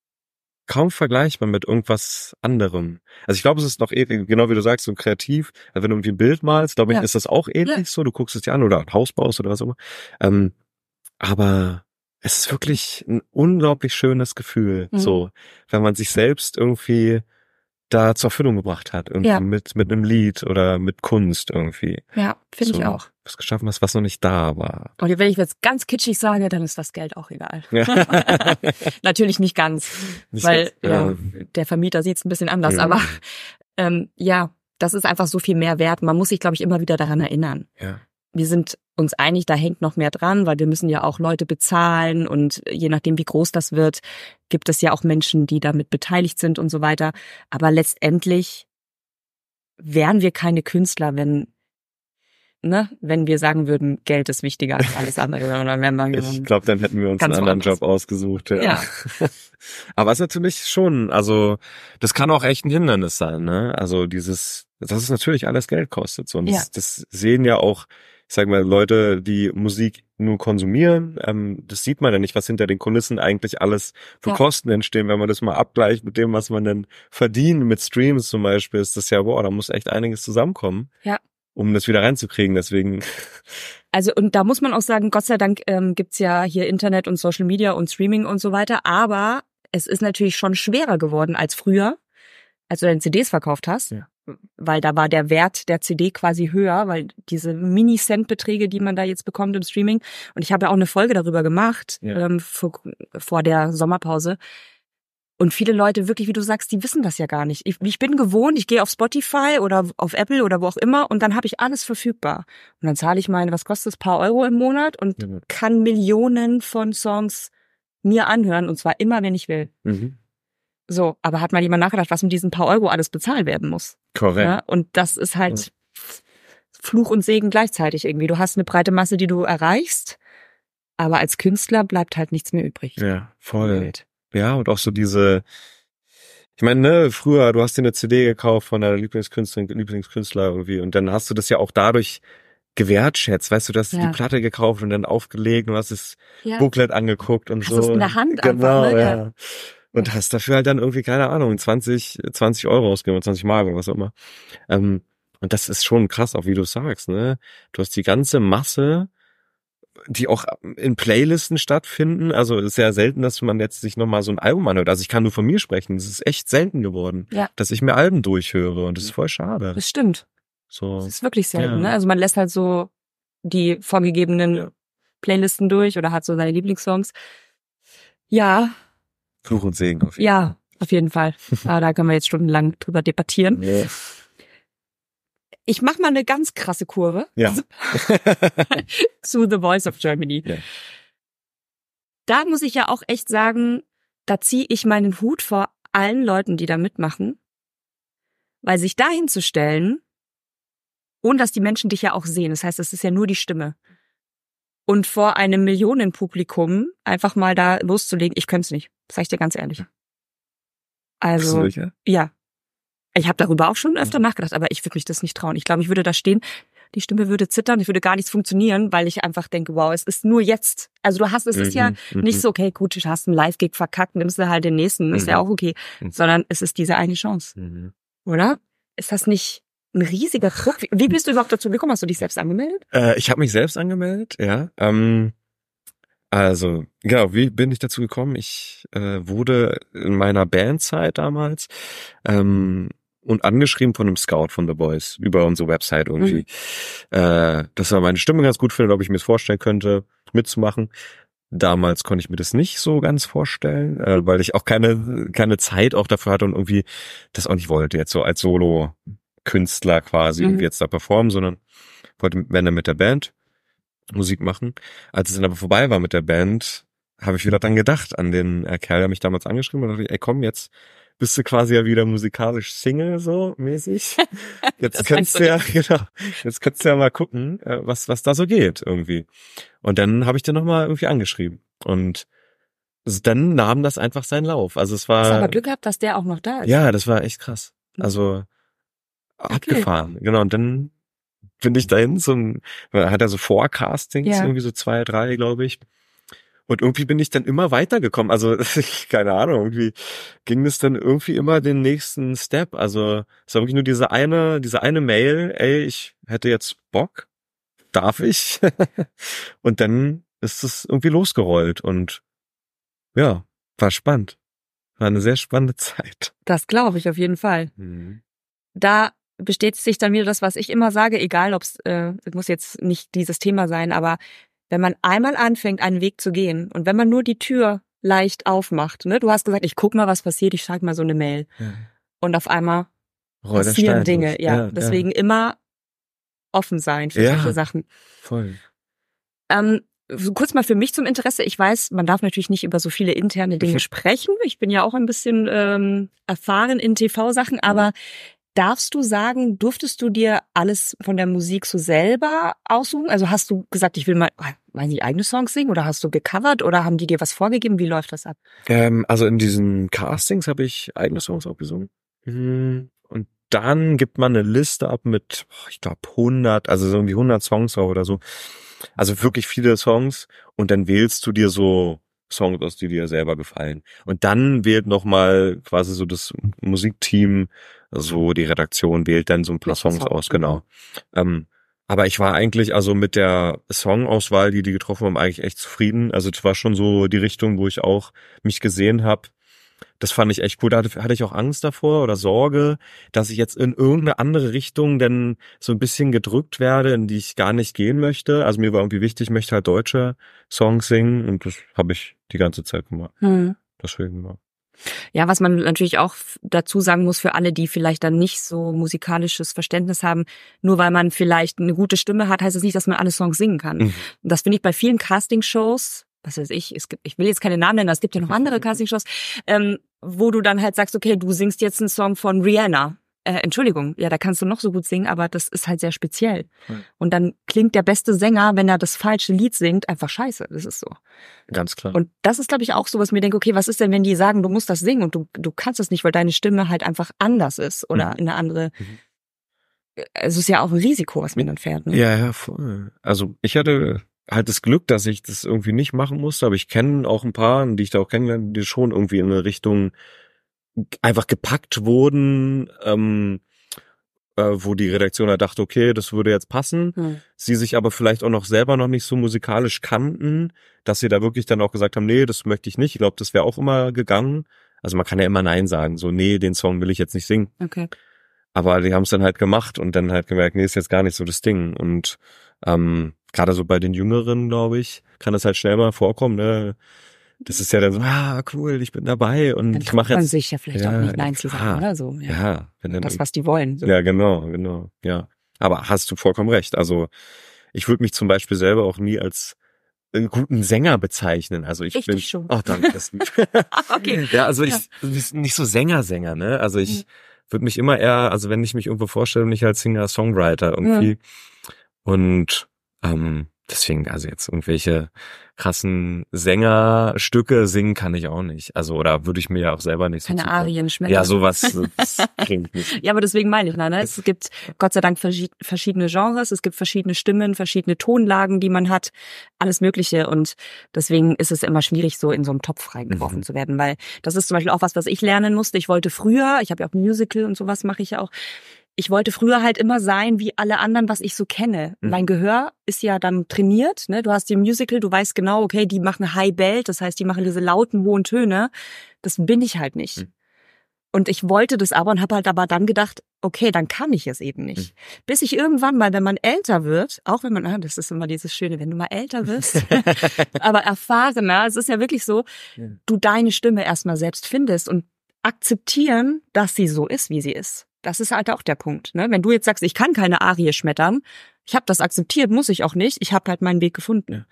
kaum vergleichbar mit irgendwas anderem. Also ich glaube, es ist noch ähnlich, genau wie du sagst, so kreativ. Also wenn du irgendwie ein Bild malst, glaube ich, Ja. ist das auch ähnlich Ja. so. Du guckst es dir an oder ein Haus baust oder was auch immer. Ähm, aber es ist wirklich ein unglaublich schönes Gefühl, Mhm. so, wenn man sich selbst irgendwie da zur Erfüllung gebracht hat, irgendwie Ja. mit mit einem Lied oder mit Kunst irgendwie. Ja, finde so, ich auch. Was geschaffen hast, was noch nicht da war. Und wenn ich jetzt ganz kitschig sage, dann ist das Geld auch egal. Ja. Natürlich nicht ganz, Nicht weil ganz, ja, ja. der Vermieter sieht es ein bisschen anders. Ja. Aber ähm, ja, das ist einfach so viel mehr wert. Man muss sich, glaube ich, immer wieder daran erinnern. Ja. Wir sind uns einig, da hängt noch mehr dran, weil wir müssen ja auch Leute bezahlen und je nachdem, wie groß das wird, gibt es ja auch Menschen, die damit beteiligt sind und so weiter. Aber letztendlich wären wir keine Künstler, wenn ne, wenn wir sagen würden, Geld ist wichtiger als alles andere. Dann wären wir Ich glaube, dann hätten wir uns einen Ganz anderen woanders. Job ausgesucht. Ja. Ja. Aber es ist natürlich schon, also das kann auch echt ein Hindernis sein, ne? Also dieses, dass es natürlich alles Geld kostet. So. Und Ja. das, das sehen ja auch, ich sag mal, Leute, die Musik nur konsumieren. Ähm, das sieht man ja nicht, was hinter den Kulissen eigentlich alles für Ja. Kosten entstehen. Wenn man das mal abgleicht mit dem, was man dann verdient mit Streams zum Beispiel, ist das ja, boah, da muss echt einiges zusammenkommen. Ja. Um das wieder reinzukriegen. Deswegen, Also und da muss man auch sagen, Gott sei Dank ähm, gibt's ja hier Internet und Social Media und Streaming und so weiter, aber es ist natürlich schon schwerer geworden als früher, als du deine C Ds verkauft hast, Ja. weil da war der Wert der C D quasi höher, weil diese Mini-Cent-Beträge, die man da jetzt bekommt im Streaming, und ich habe ja auch eine Folge darüber gemacht, Ja. ähm, vor, vor der Sommerpause. Und viele Leute, wirklich, wie du sagst, die wissen das ja gar nicht. Ich, ich bin gewohnt, ich gehe auf Spotify oder auf Apple oder wo auch immer und dann habe ich alles verfügbar. Und dann zahle ich meine, was kostet es, paar Euro im Monat und Ja. kann Millionen von Songs mir anhören und zwar immer, wenn ich will. mhm. So, aber hat mal jemand nachgedacht, was mit diesen paar Euro alles bezahlt werden muss? korrekt. Ja, und das ist halt Fluch und Segen gleichzeitig irgendwie. Du hast eine breite Masse, die du erreichst, aber als Künstler bleibt halt nichts mehr übrig. Ja, voll. Ja, und auch so diese, ich meine, ne, früher, du hast dir eine C D gekauft von deiner Lieblingskünstlerin, Lieblingskünstler irgendwie und dann hast du das ja auch dadurch gewertschätzt, weißt du, du hast Ja. die Platte gekauft und dann aufgelegt und hast das Ja. Booklet angeguckt und Hast so. es in der Hand Genau, einfach, ne? ja. Ja. Und hast dafür halt dann irgendwie, keine Ahnung, zwanzig, zwanzig Euro ausgegeben, zwanzig Mark oder was auch immer. Ähm, und das ist schon krass, auch wie du sagst, ne? Du hast die ganze Masse die auch in Playlisten stattfinden. Also es ist ja selten, dass man jetzt sich nochmal so ein Album anhört. Also ich kann nur von mir sprechen. Es ist echt selten geworden, ja. dass ich mir Alben durchhöre. Und das ist voll schade. Das stimmt. So. Das ist wirklich selten. Ja. Ne? Also man lässt halt so die vorgegebenen Ja. Playlisten durch oder hat so seine Lieblingssongs. Ja. Fluch und Segen auf jeden Ja, auf jeden Fall. Aber da können wir jetzt stundenlang drüber debattieren. Fall. Ich mach mal eine ganz krasse Kurve. Ja. Zu The Voice of Germany. Ja. Da muss ich ja auch echt sagen, da ziehe ich meinen Hut vor allen Leuten, die da mitmachen. Weil sich da hinzustellen, ohne dass die Menschen dich ja auch sehen, das heißt, es ist ja nur die Stimme. Und vor einem Millionenpublikum einfach mal da loszulegen, ich könnte es nicht. Das sag ich dir ganz ehrlich. Also, Bist du sicher? ja. Ich habe darüber auch schon öfter nachgedacht, aber ich würde mich das nicht trauen. Ich glaube, ich würde da stehen, die Stimme würde zittern, es würde gar nichts funktionieren, weil ich einfach denke, wow, es ist nur jetzt. Also du hast, es ist ja Mhm, nicht so, okay, gut, du hast einen Live-Gig verkackt, nimmst du halt den nächsten, ist ja auch okay. Mhm. Sondern es ist diese eine Chance, Mhm. oder? Ist das nicht ein riesiger Druck? Wie- Wie bist du überhaupt dazu gekommen? Hast du dich selbst angemeldet? Äh, ich habe mich selbst angemeldet, ja. Ähm, also, genau, wie bin ich dazu gekommen? Ich äh, wurde in meiner Bandzeit damals ähm, und angeschrieben von einem Scout von The Boys über unsere Website irgendwie, Mhm. äh, dass er meine Stimme ganz gut findet, ob ich mir das vorstellen könnte, mitzumachen. Damals konnte ich mir das nicht so ganz vorstellen, äh, weil ich auch keine keine Zeit auch dafür hatte und irgendwie das auch nicht wollte, jetzt so als Solo-Künstler quasi Mhm. irgendwie jetzt da performen, sondern wollte, wenn dann mit der Band Musik machen. Als es dann aber vorbei war mit der Band, habe ich wieder dran gedacht, an den äh, Kerl, der mich damals angeschrieben hat, und dachte, ey komm, jetzt bist du quasi ja wieder musikalisch Single, so mäßig. Jetzt Das kannst meinst du du ja, genau, jetzt kannst du ja mal gucken, äh, was was da so geht irgendwie. Und dann habe ich den nochmal irgendwie angeschrieben. Und s- dann nahm das einfach seinen Lauf. Also es Hast war, aber Glück gehabt, dass der auch noch da ist. ja, das war echt krass. Also abgefahren. Genau, und dann bin ich dahin zum, hat er so Forecastings, Ja. irgendwie so zwei, drei, glaube ich. Und irgendwie bin ich dann immer weitergekommen. Also, keine Ahnung, irgendwie ging es dann irgendwie immer den nächsten Step. Also, es war wirklich nur diese eine, diese eine Mail, ey, ich hätte jetzt Bock, darf ich? Und dann ist es irgendwie losgerollt und ja, war spannend. War eine sehr spannende Zeit. Das glaube ich auf jeden Fall. Da bestätigt sich dann wieder das, was ich immer sage, egal ob es, äh, es muss jetzt nicht dieses Thema sein, aber wenn man einmal anfängt, einen Weg zu gehen und wenn man nur die Tür leicht aufmacht, ne, du hast gesagt, ich guck mal, was passiert, ich schreibe mal so eine Mail Ja. und auf einmal Roll der passieren Stein Dinge, los. ja, deswegen immer offen sein für Ja. solche Sachen. Voll. Ähm, so kurz mal für mich zum Interesse. Ich weiß, man darf natürlich nicht über so viele interne Dinge sprechen. Ich bin ja auch ein bisschen ähm, erfahren in T V-Sachen, aber darfst du sagen, durftest du dir alles von der Musik so selber aussuchen? Also hast du gesagt, ich will mal, weiß nicht, eigene Songs singen oder hast du gecovert oder haben die dir was vorgegeben? Wie läuft das ab? Ähm, also in diesen Castings habe ich eigene Songs auch gesungen. Mhm. Und dann gibt man eine Liste ab mit, boah, ich glaube hundert, also so irgendwie hundert Songs auch oder so. Also wirklich viele Songs. Und dann wählst du dir so Songs aus, die dir selber gefallen. Und dann wählt nochmal quasi so das Musikteam, so die Redaktion wählt dann so ein paar Welche Songs Songs, aus, genau. Ähm, aber ich war eigentlich also mit der Songauswahl, die die getroffen haben, eigentlich echt zufrieden. Also das war schon so die Richtung, wo ich auch mich gesehen habe. Das fand ich echt cool. Da hatte, hatte ich auch Angst davor oder Sorge, dass ich jetzt in irgendeine andere Richtung dann so ein bisschen gedrückt werde, in die ich gar nicht gehen möchte. Also mir war irgendwie wichtig, ich möchte halt deutsche Songs singen und das habe ich die ganze Zeit gemacht. Hm. Deswegen war. Ja, was man natürlich auch dazu sagen muss für alle, die vielleicht dann nicht so musikalisches Verständnis haben, nur weil man vielleicht eine gute Stimme hat, heißt es das nicht, dass man alle Songs singen kann. Mhm. Und das finde ich bei vielen Castingshows, was weiß ich, es gibt, ich will jetzt keine Namen nennen, es gibt ja noch andere Castingshows, ähm, wo du dann halt sagst, okay, du singst jetzt einen Song von Rihanna. Äh, Entschuldigung, ja, da kannst du noch so gut singen, aber das ist halt sehr speziell. Mhm. Und dann klingt der beste Sänger, wenn er das falsche Lied singt, einfach scheiße. Das ist so. Ganz klar. Und das ist, glaube ich, auch so, was mir denke, okay, was ist denn, wenn die sagen, du musst das singen und du du kannst es nicht, weil deine Stimme halt einfach anders ist oder Mhm. in eine andere. Mhm. Es ist ja auch ein Risiko, was man dann fährt. Ne? Ja, ja, voll. Also ich hatte halt das Glück, dass ich das irgendwie nicht machen musste, aber ich kenne auch ein paar, die ich da auch kennengelernt, die schon irgendwie in eine Richtung einfach gepackt wurden, ähm, äh, wo die Redaktion halt dachte, okay, das würde jetzt passen. Hm. Sie sich aber vielleicht auch noch selber noch nicht so musikalisch kannten, dass sie da wirklich dann auch gesagt haben, nee, das möchte ich nicht. Ich glaube, das wäre auch immer gegangen. Also man kann ja immer Nein sagen, so nee, den Song will ich jetzt nicht singen. Okay. Aber die haben es dann halt gemacht und dann halt gemerkt, nee, ist jetzt gar nicht so das Ding. Und ähm, gerade so bei den Jüngeren, glaube ich, kann das halt schnell mal vorkommen, ne? Das ist ja dann so, ah, cool, ich bin dabei und dann ich mache jetzt. Man sich ja vielleicht ja, auch nicht Nein klar. zu sagen oder so. Ja, ja wenn dann das, was die wollen. So. Ja, genau, genau, ja. Aber hast du vollkommen recht. Also ich würde mich zum Beispiel selber auch nie als einen guten Sänger bezeichnen. Also ich, ich bin. Dich schon. Ach, danke. Das okay. Ja, also ich ja. nicht so Sänger-Sänger, ne? Also ich mhm. würde mich immer eher, also wenn ich mich irgendwo vorstelle, nicht als Singer-Songwriter irgendwie. Mhm. Und ähm, deswegen, also jetzt irgendwelche krassen Sängerstücke singen kann ich auch nicht. Also, oder würde ich mir ja auch selber nicht so Keine zutrauen. Arien schmettern. Ja, sowas das klingt nicht. Ja, aber deswegen meine ich, ne? Es gibt Gott sei Dank verschiedene Genres, es gibt verschiedene Stimmen, verschiedene Tonlagen, die man hat, alles Mögliche. Und deswegen ist es immer schwierig, so in so einem Topf reingeworfen mhm. zu werden, weil das ist zum Beispiel auch was, was ich lernen musste. Ich wollte früher, ich habe ja auch Musical und sowas mache ich ja auch, ich wollte früher halt immer sein wie alle anderen, was ich so kenne. Mhm. Mein Gehör ist ja dann trainiert, ne? Du hast die Musical, du weißt genau, okay, die machen High Belt, das heißt, die machen diese lauten, hohen Töne. Das bin ich halt nicht. Mhm. Und ich wollte das aber und habe halt aber dann gedacht, okay, dann kann ich es eben nicht. Mhm. Bis ich irgendwann mal, wenn man älter wird, auch wenn man, das ist immer dieses Schöne, wenn du mal älter wirst, aber erfahrener, es ist ja wirklich so, ja. du deine Stimme erstmal selbst findest und akzeptieren, dass sie so ist, wie sie ist. Das ist halt auch der Punkt. Ne? Wenn du jetzt sagst, ich kann keine Arie schmettern, ich habe das akzeptiert, muss ich auch nicht. Ich habe halt meinen Weg gefunden. Ja.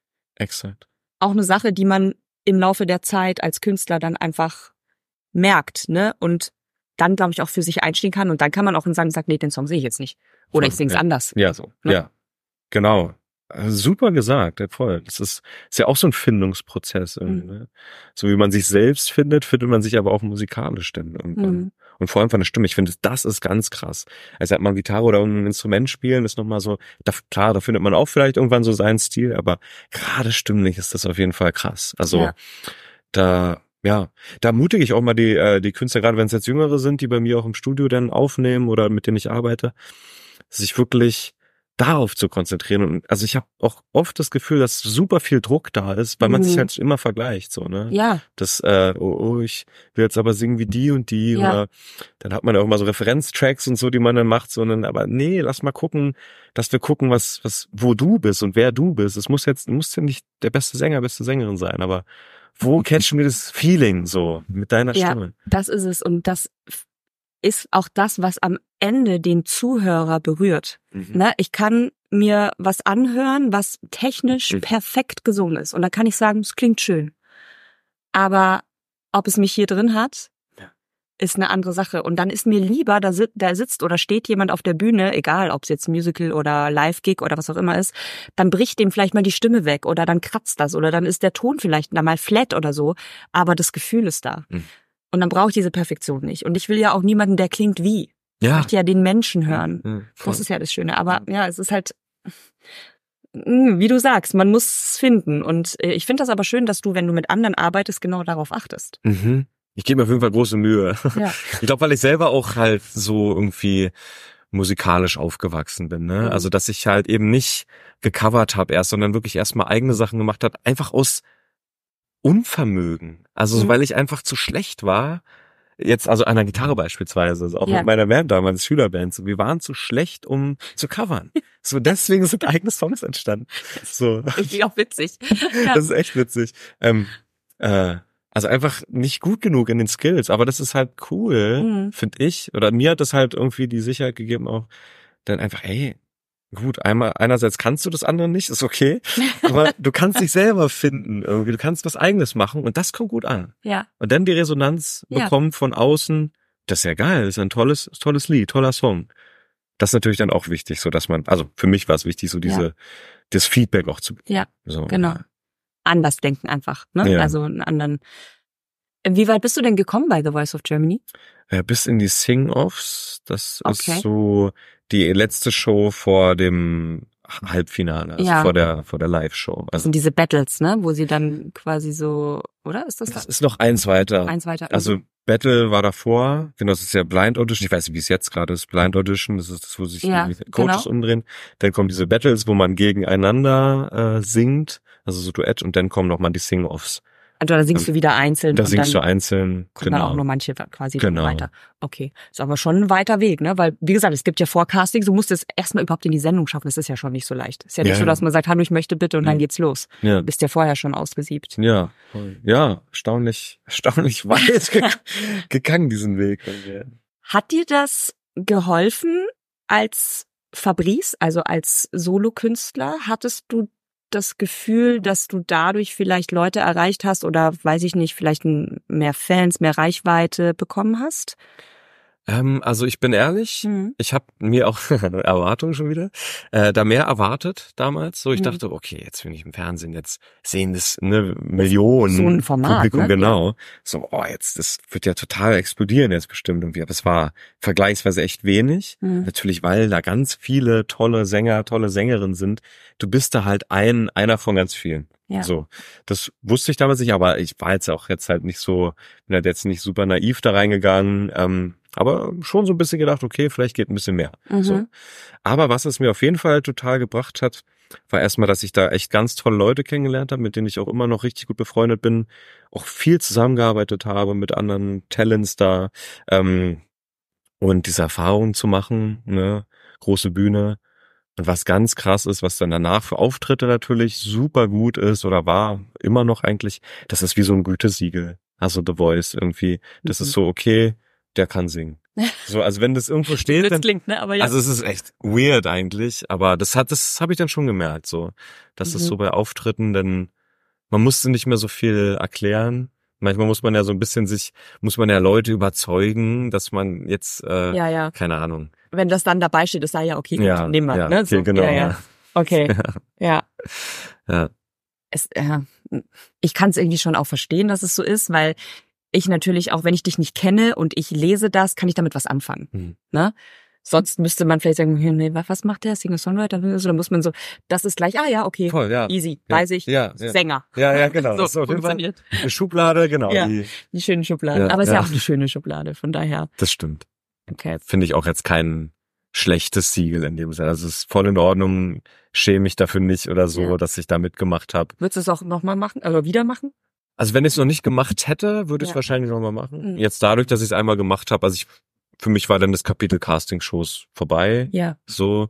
Exakt. Auch eine Sache, die man im Laufe der Zeit als Künstler dann einfach merkt, ne? Und dann, glaube ich, auch für sich einstehen kann. Und dann kann man auch sagen, sagt, nee, den Song sehe ich jetzt nicht. Oder voll, ich sing's ja. anders. Ja, so, ne? Ja, genau. Super gesagt, voll. Das ist, ist ja auch so ein Findungsprozess. Mhm. Ne? So wie man sich selbst findet, findet man sich aber auch musikalisch dann irgendwann. Mhm. Und vor allem von der Stimme. Ich finde, das ist ganz krass. Also hat man Gitarre oder ein Instrument spielen, ist nochmal so, da, klar, da findet man auch vielleicht irgendwann so seinen Stil, aber gerade stimmlich ist das auf jeden Fall krass. Also ja. da, ja, da mutige ich auch mal die, äh, die Künstler, gerade wenn es jetzt Jüngere sind, die bei mir auch im Studio dann aufnehmen oder mit denen ich arbeite, sich wirklich darauf zu konzentrieren. Und also ich habe auch oft das Gefühl, dass super viel Druck da ist, weil man mhm. sich halt immer vergleicht, so, ne? Ja. Das, äh, oh, oh, ich will jetzt aber singen wie die und die, ja. Oder dann hat man ja auch mal so Referenztracks und so, die man dann macht, sondern aber nee, lass mal gucken, dass wir gucken, was, was, wo du bist und wer du bist. Es muss jetzt, muss ja nicht der beste Sänger, beste Sängerin sein, aber wo catchen wir das Feeling so mit deiner ja, Stimme? Das ist es und das ist auch das, was am Ende den Zuhörer berührt. Mhm. Ne? Ich kann mir was anhören, was technisch mhm. perfekt gesungen ist. Und da kann ich sagen, es klingt schön. Aber ob es mich hier drin hat, ja. ist eine andere Sache. Und dann ist mir lieber, da, sit- da sitzt oder steht jemand auf der Bühne, egal ob es jetzt Musical oder Live-Gig oder was auch immer ist, dann bricht dem vielleicht mal die Stimme weg oder dann kratzt das oder dann ist der Ton vielleicht mal flat oder so. Aber das Gefühl ist da. Mhm. Und dann brauche ich diese Perfektion nicht. Und ich will ja auch niemanden, der klingt wie. Ja. Ich möchte ja den Menschen hören. Ja, das ist ja das Schöne. Aber ja, es ist halt, wie du sagst, man muss es finden. Und ich finde das aber schön, dass du, wenn du mit anderen arbeitest, genau darauf achtest. Mhm. Ich gebe mir auf jeden Fall große Mühe. Ja. Ich glaube, weil ich selber auch halt so irgendwie musikalisch aufgewachsen bin. Ne? Mhm. Also, dass ich halt eben nicht gecovert habe erst, sondern wirklich erstmal eigene Sachen gemacht habe. Einfach aus Unvermögen. Also, mhm. weil ich einfach zu schlecht war. Jetzt, also an der Gitarre beispielsweise, also auch ja. mit meiner Band damals, Schülerband, so, wir waren zu schlecht, um zu covern. So, deswegen sind eigene Songs entstanden. So. Irgendwie auch witzig. Ja. Das ist echt witzig. Ähm, äh, also einfach nicht gut genug in den Skills, aber das ist halt cool, mhm. finde ich. Oder mir hat das halt irgendwie die Sicherheit gegeben, auch dann einfach, ey, gut, einmal, einerseits kannst du das andere nicht, ist okay, aber du kannst dich selber finden irgendwie, du kannst was Eigenes machen und das kommt gut an. Ja. Und dann die Resonanz ja. bekommt von außen, das ist ja geil, das ist ein tolles, tolles Lied, toller Song. Das ist natürlich dann auch wichtig, so dass man, also für mich war es wichtig, so diese, ja. das Feedback auch zu bekommen. Ja, so, genau. Ja. Anders denken einfach, ne? Ja. Also einen anderen. Wie weit bist du denn gekommen bei The Voice of Germany? Ja, bis in die Sing-Offs, das okay. ist so die letzte Show vor dem Halbfinale, also ja. vor der vor der Live-Show. Also das sind diese Battles, ne, wo sie dann quasi so, oder ist das? Das ist noch eins weiter. Eins weiter. Also Battle war davor, genau, das ist ja Blind Audition, ich weiß nicht, wie es jetzt gerade ist, Blind Audition, das ist das, wo sich Ja, die Coaches genau. umdrehen. Dann kommen diese Battles, wo man gegeneinander äh, singt, also so Duett, und dann kommen nochmal die Sing-Offs. Also da singst du wieder einzeln. Da und singst dann du einzeln, kommen genau. dann auch nur manche quasi Genau. weiter. Okay, ist aber schon ein weiter Weg, ne? Weil, wie gesagt, es gibt ja Forecasting, du musst es erstmal überhaupt in die Sendung schaffen, das ist ja schon nicht so leicht. Ist ja nicht Ja, so, dass man sagt, hallo, ich möchte bitte und ja. dann geht's los. Ja. Du bist ja vorher schon ausgesiebt. Ja, voll. Ja, erstaunlich, erstaunlich weit ge- gegangen, diesen Weg. Hat dir das geholfen als Fabrice, also als Solokünstler? Hattest du das Gefühl, dass du dadurch vielleicht Leute erreicht hast oder, weiß ich nicht, vielleicht mehr Fans, mehr Reichweite bekommen hast? Ähm, also ich bin ehrlich, Mhm. ich habe mir auch Erwartungen schon wieder, äh, da mehr erwartet damals. So, ich Mhm. dachte, okay, jetzt bin ich im Fernsehen, jetzt sehen das eine Million So ein Format, Publikum, ne? genau. So, oh, jetzt, das wird ja total explodieren jetzt bestimmt irgendwie. Aber es war vergleichsweise echt wenig. Mhm. Natürlich, weil da ganz viele tolle Sänger, tolle Sängerinnen sind. Du bist da halt ein, einer von ganz vielen. Ja. So, das wusste ich damals nicht, aber ich war jetzt auch jetzt halt nicht so, bin halt jetzt nicht super naiv da reingegangen, ähm, aber schon so ein bisschen gedacht, okay, vielleicht geht ein bisschen mehr. Mhm. So. Aber was es mir auf jeden Fall total gebracht hat, war erstmal, dass ich da echt ganz tolle Leute kennengelernt habe, mit denen ich auch immer noch richtig gut befreundet bin, auch viel zusammengearbeitet habe mit anderen Talents da, ähm, und diese Erfahrungen zu machen, ne, große Bühne. Und was ganz krass ist, was dann danach für Auftritte natürlich super gut ist oder war, immer noch eigentlich, das ist wie so ein Gütesiegel. Also The Voice irgendwie. Das Mhm. ist so, okay, der kann singen. So, also wenn das irgendwo steht, Das dann, klingt, ne? Aber ja. also es ist echt weird eigentlich, aber das hat, das habe ich dann schon gemerkt, so, dass es Mhm. so bei Auftritten dann, man musste nicht mehr so viel erklären. Manchmal muss man ja so ein bisschen sich, muss man ja Leute überzeugen, dass man jetzt, äh, ja, ja. keine Ahnung. Wenn das dann dabei steht, ist da ja okay, gut, Ja, nehmen wir, ja, ne? okay, So, genau, ja, ja. ja. Okay, ja. Ja. Es, äh, ich kann es irgendwie schon auch verstehen, dass es so ist, weil ich natürlich, auch wenn ich dich nicht kenne und ich lese das, kann ich damit was anfangen. Mhm. Ne? Sonst müsste man vielleicht sagen, nee, was macht der Singer-Songwriter? Da muss man so, das ist gleich, ah ja, okay, Voll, ja. easy, Ja, weiß ich, ja, ja. Sänger. Ja, ja, genau. So Das ist auf jeden Fall funktioniert. eine Schublade, genau. Ja. Die, Die schöne Schublade. Ja, Aber es ist ja ja. auch eine schöne Schublade, von daher, das stimmt. okay. Finde ich auch jetzt kein schlechtes Siegel in dem Sinne. Also es ist voll in Ordnung, schäme mich dafür nicht oder so, Ja. dass ich da mitgemacht habe. Würdest du es auch nochmal machen, also wieder machen? Also wenn ich es noch nicht gemacht hätte, würde ich es Ja. wahrscheinlich nochmal machen. Mhm. Jetzt dadurch, dass ich es einmal gemacht habe, also ich, für mich war dann das Kapitel Casting-Shows vorbei. Ja. So,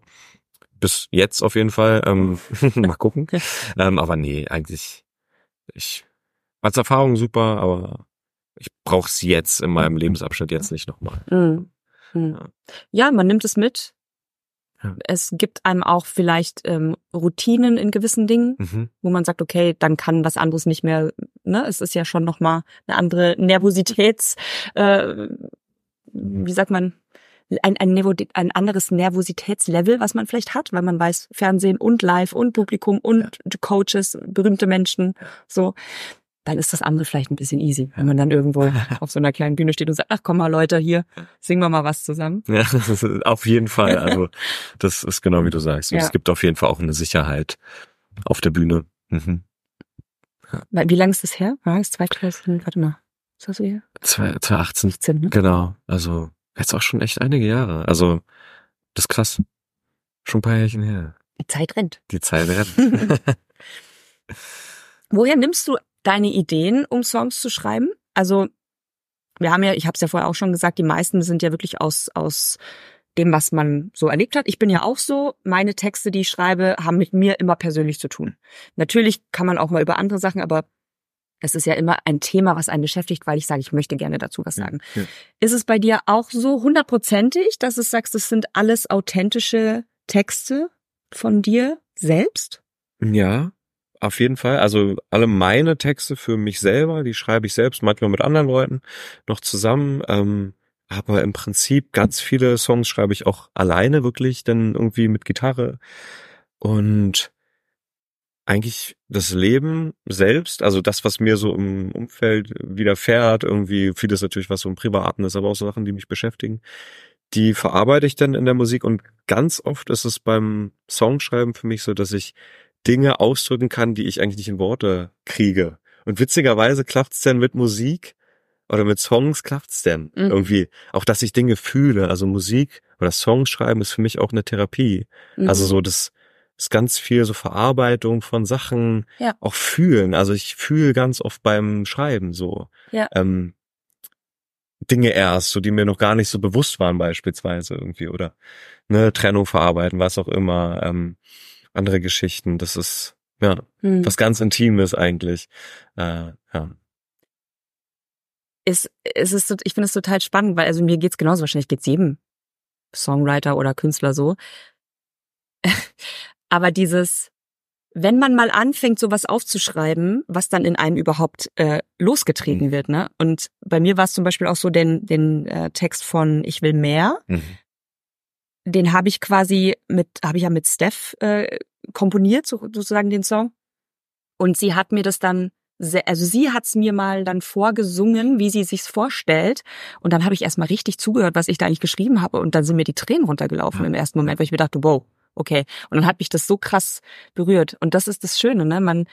bis jetzt auf jeden Fall. Ähm, mal gucken. Ja. Ähm, aber nee, eigentlich, ich, als Erfahrung super, aber ich brauche es jetzt in meinem Lebensabschnitt jetzt nicht nochmal. Mhm. Mhm. Ja. Ja, man nimmt es mit. Ja. Es gibt einem auch vielleicht ähm, Routinen in gewissen Dingen, Mhm. wo man sagt, okay, dann kann was anderes nicht mehr, ne? Es ist ja schon nochmal eine andere Nervositäts, äh, wie sagt man, ein, ein, Nervo, ein anderes Nervositätslevel, was man vielleicht hat, weil man weiß, Fernsehen und Live und Publikum und Coaches, berühmte Menschen, so. Dann ist das andere vielleicht ein bisschen easy, wenn man dann irgendwo auf so einer kleinen Bühne steht und sagt, ach komm mal Leute, hier, singen wir mal was zusammen. Ja, das ist auf jeden Fall. Also das ist genau wie du sagst. Und Ja. es gibt auf jeden Fall auch eine Sicherheit auf der Bühne. Mhm. Weil, wie lange ist das her? Ja, ist zweitausend, warte mal, was hast du hier? zwanzig achtzehn, siebzehn, ne? genau. Also jetzt auch schon echt einige Jahre. Also das ist krass. Schon ein paar Jährchen her. Die Zeit rennt. Die Zeit rennt. Woher nimmst du deine Ideen, um Songs zu schreiben? Also wir haben ja, ich habe es ja vorher auch schon gesagt, die meisten sind ja wirklich aus aus dem, was man so erlebt hat. Ich bin ja auch so, meine Texte, die ich schreibe, haben mit mir immer persönlich zu tun. Natürlich kann man auch mal über andere Sachen, aber es ist ja immer ein Thema, was einen beschäftigt, weil ich sage, ich möchte gerne dazu was sagen. Ja, ja. Ist es bei dir auch so hundertprozentig, dass du sagst, das sind alles authentische Texte von dir selbst? Ja, auf jeden Fall. Also alle meine Texte für mich selber, die schreibe ich selbst, manchmal mit anderen Leuten noch zusammen. Ähm, aber im Prinzip ganz viele Songs schreibe ich auch alleine wirklich, dann irgendwie mit Gitarre. Und eigentlich das Leben selbst, also das, was mir so im Umfeld widerfährt, irgendwie vieles natürlich, was so im Privaten ist, aber auch so Sachen, die mich beschäftigen, die verarbeite ich dann in der Musik. Und ganz oft ist es beim Songschreiben für mich so, dass ich Dinge ausdrücken kann, die ich eigentlich nicht in Worte kriege. Und witzigerweise klappt es dann mit Musik oder mit Songs klappt's denn Mhm. irgendwie. Auch, dass ich Dinge fühle, also Musik oder Songs schreiben ist für mich auch eine Therapie. Mhm. Also so das ist ganz viel so Verarbeitung von Sachen, Ja. auch fühlen. Also ich fühle ganz oft beim Schreiben so Ja. ähm, Dinge erst, so die mir noch gar nicht so bewusst waren beispielsweise irgendwie oder ne Trennung verarbeiten, was auch immer, ähm, andere Geschichten. Das ist ja Mhm. was ganz Intimes eigentlich. Äh, ja. Es, es ist, so- ich finde es total spannend, weil also mir geht's genauso, wahrscheinlich geht's jedem Songwriter oder Künstler so. Aber dieses, wenn man mal anfängt, sowas aufzuschreiben, was dann in einem überhaupt äh, losgetreten Mhm. wird, ne? Und bei mir war es zum Beispiel auch so, den den äh, Text von Ich will mehr, Mhm. den habe ich quasi mit, habe ich ja mit Steph äh, komponiert, so- sozusagen den Song. Und sie hat mir das dann, sehr, also sie hat's mir mal dann vorgesungen, wie sie sich's vorstellt. Und dann habe ich erstmal richtig zugehört, was ich da eigentlich geschrieben habe. Und dann sind mir die Tränen runtergelaufen Ja. im ersten Moment, weil ich mir dachte, wow, okay. Und dann hat mich das so krass berührt. Und das ist das Schöne, ne? Man,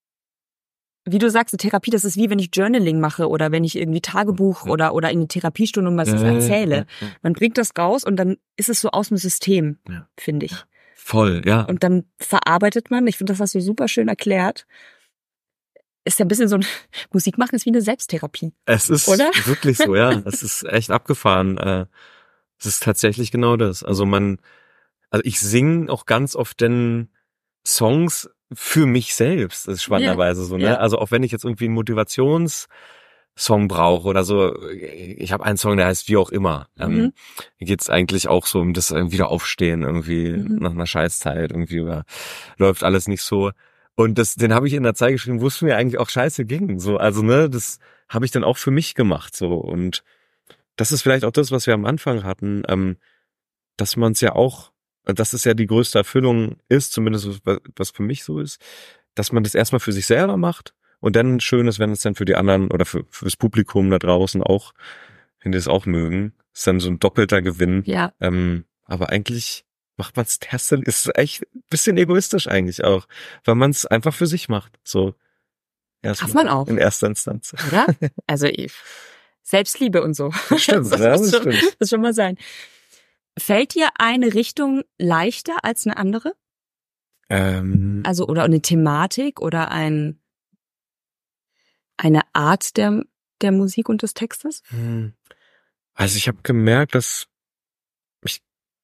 wie du sagst, eine Therapie, das ist wie wenn ich Journaling mache oder wenn ich irgendwie Tagebuch Ja. oder oder in eine Therapiestunde was Ja, ja, ja, erzähle. ja, ja. Man bringt das raus und dann ist es so aus dem System, Ja. finde ich. Voll, ja. Und dann verarbeitet man, ich finde, das hast du super schön erklärt. Ist ja ein bisschen so ein, Musik machen ist wie eine Selbsttherapie. Es ist Oder? wirklich so, ja. Es ist echt abgefahren. Äh, Es ist tatsächlich genau das. Also man, also ich singe auch ganz oft denn Songs für mich selbst. Das ist spannenderweise so, ne? ja. Also auch wenn ich jetzt irgendwie einen Motivationssong brauche oder so. Ich habe einen Song, der heißt Wie auch immer. Mhm. Ähm, hier geht's eigentlich auch so um das Wiederaufstehen irgendwie Mhm. nach einer Scheißzeit irgendwie oder läuft alles nicht so. Und das, den habe ich in der Zeit geschrieben, wo es mir eigentlich auch scheiße ging. So, also ne, das habe ich dann auch für mich gemacht. So und das ist vielleicht auch das, was wir am Anfang hatten, ähm, dass man es ja auch, dass es ja die größte Erfüllung ist, zumindest was- was für mich so ist, dass man das erstmal für sich selber macht und dann schön ist, wenn es dann für die anderen oder für fürs Publikum da draußen auch, wenn die es auch mögen, ist dann so ein doppelter Gewinn. Ja, Ähm, aber eigentlich macht man es testen, ist echt ein bisschen egoistisch eigentlich auch, weil man es einfach für sich macht. So erstmal darf man auch, in erster Instanz. oder? Also ich, Selbstliebe und so. Das stimmt, das, ja, muss das schon, stimmt. das schon mal sein. Fällt dir eine Richtung leichter als eine andere? Ähm, Also oder eine Thematik oder ein eine Art der der Musik und des Textes? Hm. Also ich habe gemerkt, dass ich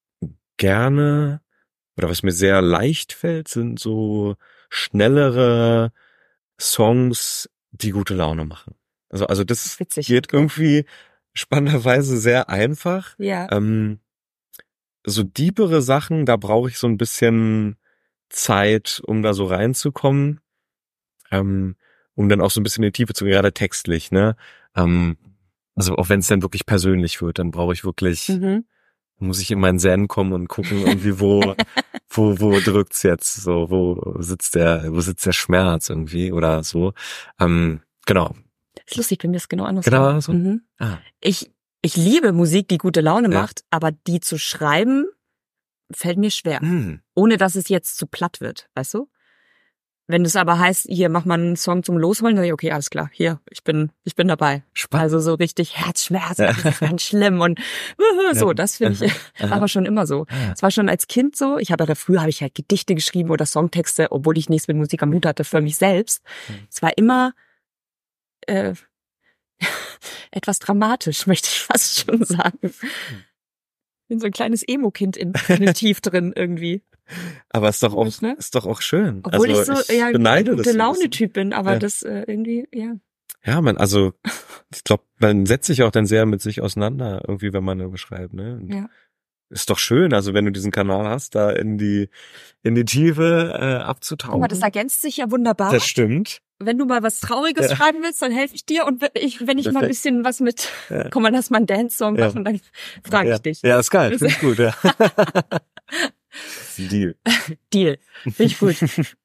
gerne oder was mir sehr leicht fällt, sind so schnellere Songs, die gute Laune machen. Also also das Witzig. geht irgendwie spannenderweise sehr einfach. Ja. Ähm, so deepere Sachen, da brauche ich so ein bisschen Zeit, um da so reinzukommen, ähm, um dann auch so ein bisschen in die Tiefe zu gehen, gerade textlich, ne? Ähm, also auch wenn es dann wirklich persönlich wird, dann brauche ich wirklich, Mhm. muss ich in meinen Zen kommen und gucken irgendwie, wo, wo, wo drückt's jetzt, so, wo sitzt der, wo sitzt der Schmerz irgendwie oder so. Ähm, genau. Ist lustig, wenn wir es genau anders Genau machen. so. Mhm. Ah. Ich ich liebe Musik, die gute Laune Ja. macht, aber die zu schreiben fällt mir schwer, Hm. ohne dass es jetzt zu platt wird, weißt du? Wenn es aber heißt, hier mach mal einen Song zum Losholen, dann sag ich, okay, alles klar, hier, ich bin ich bin dabei. Spannend. Also so richtig Herzschmerz, Ja. das ist ganz schlimm und so, das finde ich Aha. aber schon immer so. Ah. Es war schon als Kind so, ich habe ja früher habe ich halt Gedichte geschrieben oder Songtexte, obwohl ich nichts mit Musik am Hut hatte für mich selbst. Hm. Es war immer äh, etwas dramatisch, möchte ich fast schon sagen. Bin so ein kleines Emo-Kind in, in tief drin irgendwie. Aber ist doch auch, Komisch, ne? ist doch auch schön. Obwohl also ich so ja, beneide gute das so ein bisschen. Laune-Typ bin, aber Ja. das äh, irgendwie, ja. Ja, man, also ich glaube, man setzt sich auch dann sehr mit sich auseinander, irgendwie, wenn man darüber schreibt, ne? Und Ja. ist doch schön, also wenn du diesen Kanal hast, da in die in die Tiefe äh, abzutauchen. Guck mal, das ergänzt sich ja wunderbar. Das stimmt. Wenn du mal was Trauriges Ja. schreiben willst, dann helfe ich dir. Und wenn ich, wenn ich mal ein Perfekt. bisschen was mit, Ja. komm mal, lass mal einen Dance-Song Ja. machen, dann frage ja. ich dich. Ja, ist geil, finde ich gut, ja. Deal. Deal. Finde ich gut.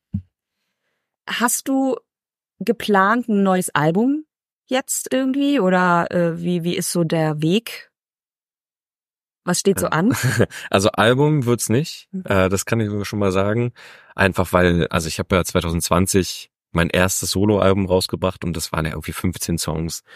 Hast du geplant ein neues Album jetzt irgendwie? Oder äh, wie, wie ist so der Weg? Was steht so an? Also Album wird's nicht, Mhm. äh, das kann ich sogar schon mal sagen. Einfach weil, also ich habe ja zwanzig zwanzig mein erstes Soloalbum rausgebracht und das waren ja irgendwie fünfzehn Songs.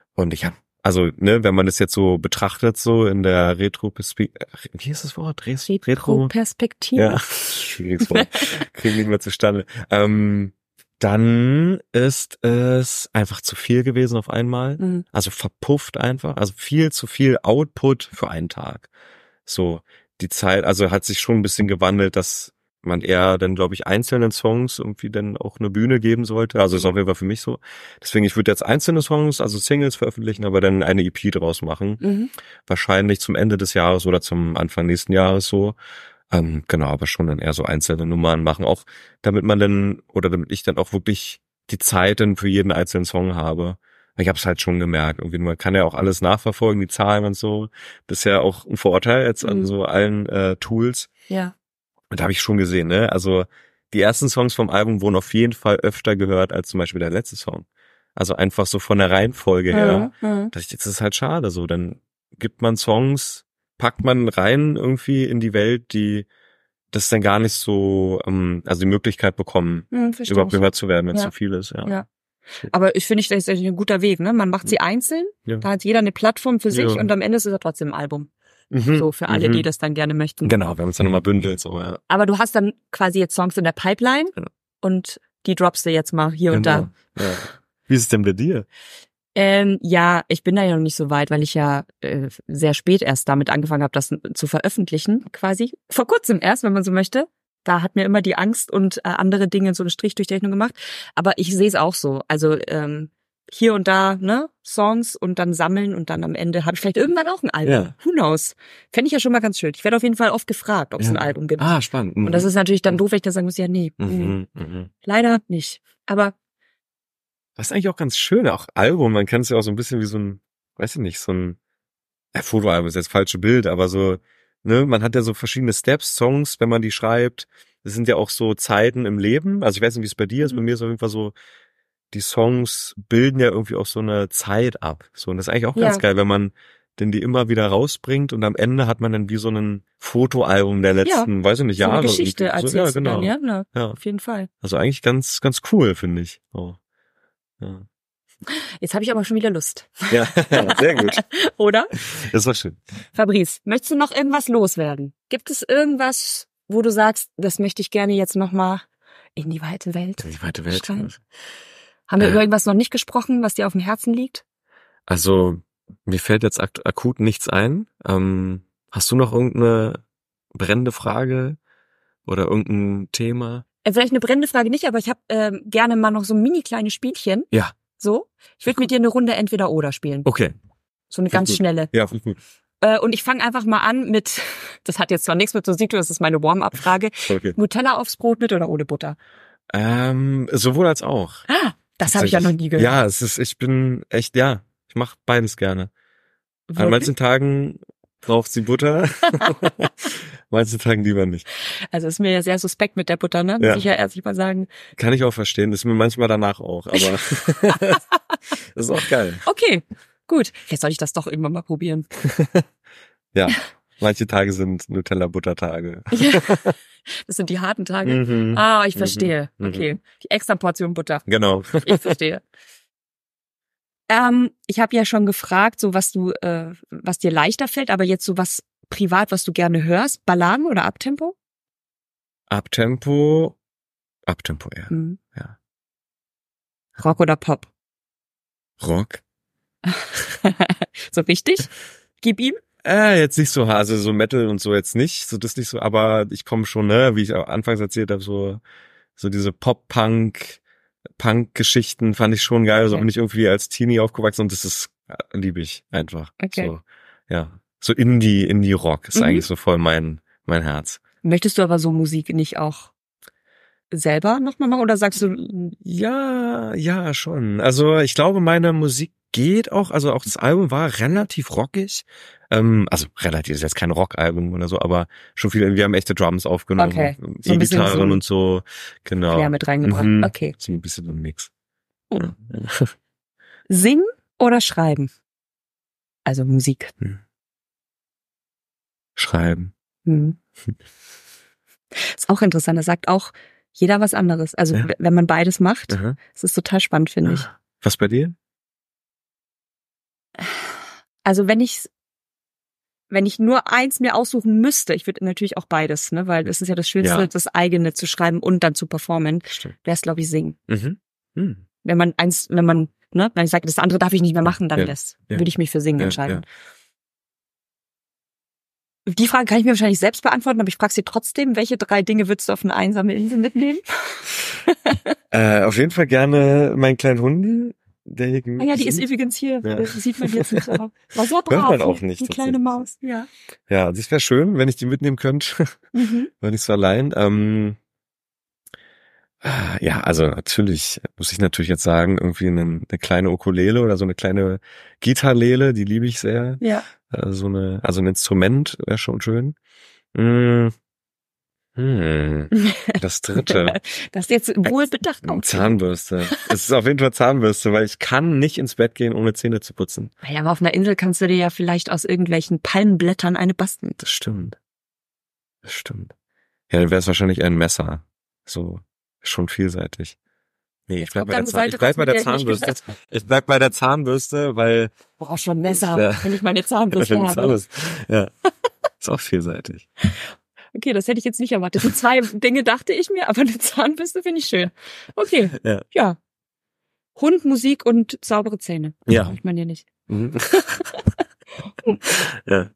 Und ich habe, also, ne, wenn man das jetzt so betrachtet, so in der Retro-Perspektive, wie ist das Wort? Res- Retro? Retro-Perspektive? Ja, schwieriges Wort. Kriegen nicht mehr zustande. Ähm, dann ist es einfach zu viel gewesen auf einmal. Mhm. Also verpufft einfach. Also viel zu viel Output für einen Tag. So, die Zeit, also hat sich schon ein bisschen gewandelt, dass man eher dann, glaube ich, einzelnen Songs irgendwie dann auch eine Bühne geben sollte. Also ist auf jeden Fall für mich so. Deswegen, ich würde jetzt einzelne Songs, also Singles veröffentlichen, aber dann eine E P draus machen. Mhm. Wahrscheinlich zum Ende des Jahres oder zum Anfang nächsten Jahres so. Ähm, genau, aber schon dann eher so einzelne Nummern machen, auch damit man dann, oder damit ich dann auch wirklich die Zeit dann für jeden einzelnen Song habe. Ich habe es halt schon gemerkt, irgendwie man kann ja auch alles nachverfolgen, die Zahlen und so. Das ist ja auch ein Vorteil jetzt an Mhm. so allen äh, Tools. Ja. Und da habe ich schon gesehen, ne? Also die ersten Songs vom Album wurden auf jeden Fall öfter gehört als zum Beispiel der letzte Song. Also einfach so von der Reihenfolge her. Mhm. Mhm. Das ist halt schade so. Dann gibt man Songs, packt man rein irgendwie in die Welt, die das dann gar nicht so, ähm, also die Möglichkeit bekommen, Mhm, verstehe überhaupt ich. gehört zu werden, wenn es Ja. zu viel ist. Ja. Ja. Aber ich finde, das ist ein guter Weg, ne? Man macht sie einzeln, Ja. da hat jeder eine Plattform für sich Ja. und am Ende ist es ja trotzdem ein Album. Mhm. So für alle, Mhm. die das dann gerne möchten. Genau, wir haben uns dann nochmal bündelt. So, ja. Aber du hast dann quasi jetzt Songs in der Pipeline Genau. und die droppst du jetzt mal hier und da. Ja. Wie ist es denn bei dir? Ähm, ja, ich bin da ja noch nicht so weit, weil ich ja äh, sehr spät erst damit angefangen habe, das zu veröffentlichen, quasi. Vor kurzem erst, wenn man so möchte. Da hat mir immer die Angst und äh, andere Dinge so eine Strich durch die Rechnung gemacht. Aber ich sehe es auch so. Also ähm, hier und da, ne, Songs und dann sammeln und dann am Ende habe ich vielleicht irgendwann auch ein Album. Ja. Who knows? Fände ich ja schon mal ganz schön. Ich werde auf jeden Fall oft gefragt, ob es Ja. ein Album gibt. Ah, spannend. Mhm. Und das ist natürlich dann doof, wenn ich dann sagen muss, ja, nee, mh, Mhm. Mhm. leider nicht. Aber Das ist eigentlich auch ganz schön, auch Album. Man kann es ja auch so ein bisschen wie so ein, weiß ich nicht, so ein ja, Fotoalbum ist jetzt das falsche Bild, aber so, ne, man hat ja so verschiedene Steps, Songs, wenn man die schreibt. Das sind ja auch so Zeiten im Leben. Also ich weiß nicht, wie es bei dir ist. Bei mir ist auf jeden Fall so, die Songs bilden ja irgendwie auch so eine Zeit ab. So, und das ist eigentlich auch ganz Ja. geil, wenn man denn die immer wieder rausbringt und am Ende hat man dann wie so ein Fotoalbum der letzten, weiß ich nicht, so Jahre. eine Geschichte irgendwie. erzählst so, ja, du genau. dann, ja? Na, Ja. auf jeden Fall. Also eigentlich ganz, ganz cool, finde ich. Oh. Ja. Jetzt habe ich aber schon wieder Lust. Ja, sehr gut. Oder? Das war schön. Fabrice, möchtest du noch irgendwas loswerden? Gibt es irgendwas, wo du sagst, das möchte ich gerne jetzt nochmal in die weite Welt Die weite Welt. schreien? Haben wir Äh. über irgendwas noch nicht gesprochen, was dir auf dem Herzen liegt? Also, mir fällt jetzt ak- akut nichts ein. Ähm, hast du noch irgendeine brennende Frage oder irgendein Thema? Äh, vielleicht eine brennende Frage nicht, aber ich habe ähm, gerne mal noch so ein mini kleines Spielchen. Ja. So. Ich würde mit dir eine Runde Entweder-Oder spielen. Okay. So eine Find ganz gut. schnelle. Ja, finde ich gut. Äh, und ich fange einfach mal an mit, das hat jetzt zwar nichts mit Musik zu tun, das ist meine Warm-up-Frage. Okay. Nutella aufs Brot mit oder ohne Butter? Ähm, sowohl als auch. Ah, das habe ich ja noch nie gehört. Ja, es ist, ich bin echt, ja, ich mache beides gerne. An Wirklich? manchen Tagen braucht sie Butter, manchen Tagen lieber nicht. Also ist mir ja sehr suspekt mit der Butter, ne? Muss Ja. ich ja ehrlich mal sagen. Kann ich auch verstehen, ist mir manchmal danach auch, aber das ist auch geil. Okay, gut. Vielleicht soll ich das doch irgendwann mal probieren. Ja, manche Tage sind Nutella-Butter-Tage. Ja. Das sind die harten Tage. Mhm. Ah, ich Mhm. verstehe. Mhm. Okay. Die extra Portion Butter. Genau. Ich verstehe. ähm, ich habe ja schon gefragt, so was du, äh, was dir leichter fällt, aber jetzt so was privat, was du gerne hörst, Balladen oder Abtempo? Abtempo, Abtempo eher. Mhm. Ja. Rock oder Pop? Rock? So richtig? Gib ihm? Äh, jetzt nicht so, also so Metal und so jetzt nicht, so das nicht so, aber ich komme schon, ne, wie ich auch anfangs erzählt habe, so so diese Pop-Punk, Punk-Geschichten fand ich schon geil, so Okay. bin ich irgendwie als Teenie aufgewachsen und das ist, äh, liebe ich einfach. Okay. So, ja, so Indie, Indie-Rock ist Mhm. eigentlich so voll mein mein Herz. Möchtest du aber so Musik nicht auch selber nochmal machen oder sagst du, Ja, ja, schon. Also ich glaube, meine Musik geht auch, also auch das Album war relativ rockig. Ähm, also relativ, ist jetzt kein Rockalbum oder so, aber schon viel, wir haben echte Drums aufgenommen, Okay. So ein bisschen E-Gitarren so und so, genau. Flair mit reingebracht? Mhm. Okay. So ein bisschen so ein Mix. Mhm. Singen oder schreiben? Also Musik. Schreiben. Hm. Ist auch interessant. Da sagt auch jeder was anderes. Also Ja. w- wenn man beides macht, Aha. das ist total spannend, finde ich. Was bei dir? Also wenn ich wenn ich nur eins mir aussuchen müsste, ich würde natürlich auch beides, ne, weil es ist ja das Schönste, Ja. das eigene zu schreiben und dann zu performen, Stimmt. wäre es, glaube ich, singen. Mhm. Hm. Wenn man eins, wenn man, ne, wenn ich sage, das andere darf ich nicht mehr machen, dann Ja. das Ja. würde ich mich für singen Ja, entscheiden. Die Frage kann ich mir wahrscheinlich selbst beantworten, aber ich frage sie trotzdem, welche drei Dinge würdest du auf eine einsame Insel mitnehmen? Äh, auf jeden Fall gerne meinen kleinen Hundi. Der hier Ah ja, die ist übrigens hier. Ja. Das sieht man jetzt nicht, aber war so Hört brav. man auch nicht, Die kleine Maus, ja. Ja, das wäre schön, wenn ich die mitnehmen könnte. Mhm. War nicht so allein. Ähm, ja, also natürlich muss ich natürlich jetzt sagen, irgendwie eine, eine kleine Ukulele oder so eine kleine Gitarrele, die liebe ich sehr. Ja. Äh, so eine, also ein Instrument wäre schon schön. Mm. Hm. Das dritte. Das ist jetzt wohl bedacht. Zahnbürste. Es ist auf jeden Fall Zahnbürste, weil ich kann nicht ins Bett gehen, ohne Zähne zu putzen. Naja, aber auf einer Insel kannst du dir ja vielleicht aus irgendwelchen Palmenblättern eine basteln. Das stimmt. Das stimmt. Ja, dann wäre es wahrscheinlich ein Messer. So, schon vielseitig. Nee, ich bleib bei der, Zahn- ich bleib bei der Zahnbürste. Ich bleib bei der Zahnbürste, weil... Boah, schon Messer, Ja. wenn ich meine Zahnbürste habe. Zahnbürste. Ja, ist auch vielseitig. Okay, das hätte ich jetzt nicht erwartet. Die zwei Dinge dachte ich mir, aber eine Zahnbürste finde ich schön. Okay, Ja. ja. Hund, Musik und saubere Zähne. Ja. Braucht man ja nicht. Mhm. Ja.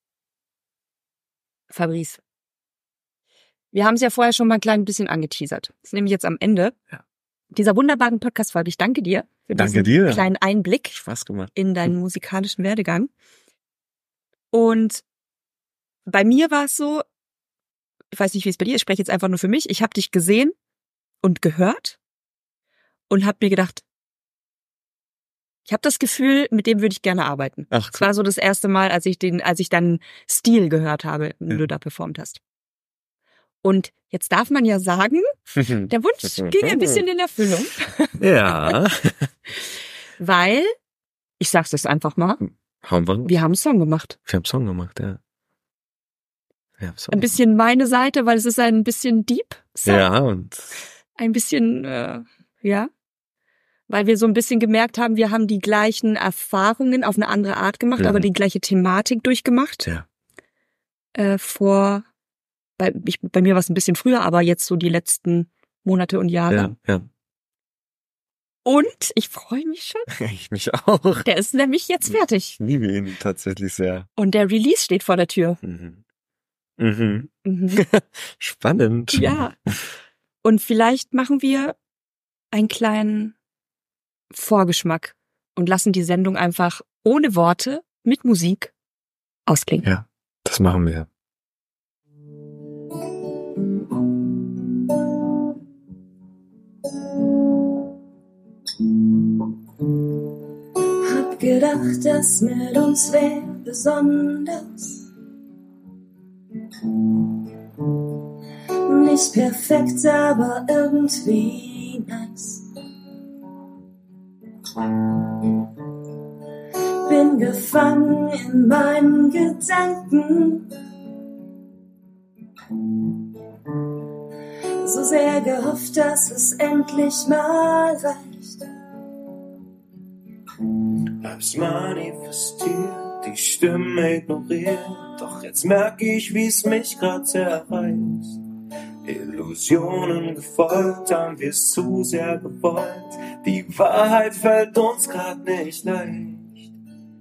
Fabrice. Wir haben es ja vorher schon mal ein klein bisschen angeteasert. Das ist nämlich jetzt am Ende Ja. dieser wunderbaren Podcast-Folge. Ich danke dir für Danke diesen dir. kleinen Einblick Spaß gemacht. in deinen musikalischen Werdegang. Und bei mir war es so, ich weiß nicht, wie es bei dir ist, ich spreche jetzt einfach nur für mich. Ich habe dich gesehen und gehört und habe mir gedacht, ich habe das Gefühl, mit dem würde ich gerne arbeiten. Ach, Es war so das erste Mal, als ich den, als ich deinen Stil gehört habe, wenn Ja. du da performt hast. Und jetzt darf man ja sagen, der Wunsch ging ein bisschen in Erfüllung, Ja. weil, ich sag's jetzt einfach mal, Haben wir? wir haben einen Song gemacht. Wir haben einen Song gemacht, ja. Wir haben Song Ein bisschen meine Seite, weil es ist ein bisschen deep Song. Ja, und Ein bisschen, äh, ja. Weil wir so ein bisschen gemerkt haben, wir haben die gleichen Erfahrungen auf eine andere Art gemacht, Mhm. aber die gleiche Thematik durchgemacht. ja. Äh, vor, bei, ich, bei mir war es ein bisschen früher, aber jetzt so die letzten Monate und Jahre. Ja, ja. Und ich freue mich schon. Ich mich auch. Der ist nämlich jetzt fertig. Ich liebe ihn tatsächlich sehr. Und der Release steht vor der Tür. Mhm. Mhm. Mhm. Spannend. Ja. Und vielleicht machen wir einen kleinen Vorgeschmack und lassen die Sendung einfach ohne Worte mit Musik ausklingen. Ja, das machen wir. Hab gedacht, das mit uns wär besonders. Nicht perfekt, aber irgendwie nice. Bin gefangen in meinen Gedanken. So sehr gehofft, dass es endlich mal reicht. Hab's manifestiert, die Stimme ignoriert. Doch jetzt merk ich, wie's mich grad zerreißt. Illusionen gefolgt, haben wir's zu sehr gewollt. Die Wahrheit fällt uns grad nicht leicht.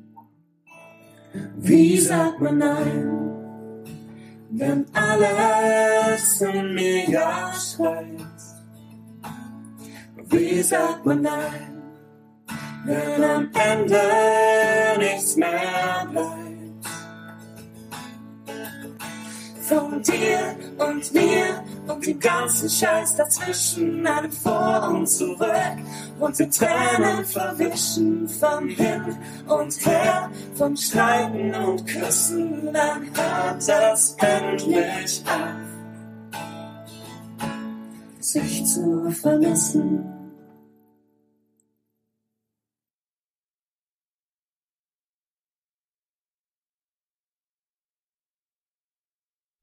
Wie sagt man nein, wenn alles in mir ja schreit? Wie sagt man nein, wenn am Ende nichts mehr bleibt? Von dir und mir und dem ganzen Scheiß dazwischen, allem vor und zurück und die Tränen verwischen vom Hin und Her, vom Streiten und Küssen, dann hört das endlich auf, sich zu vermissen.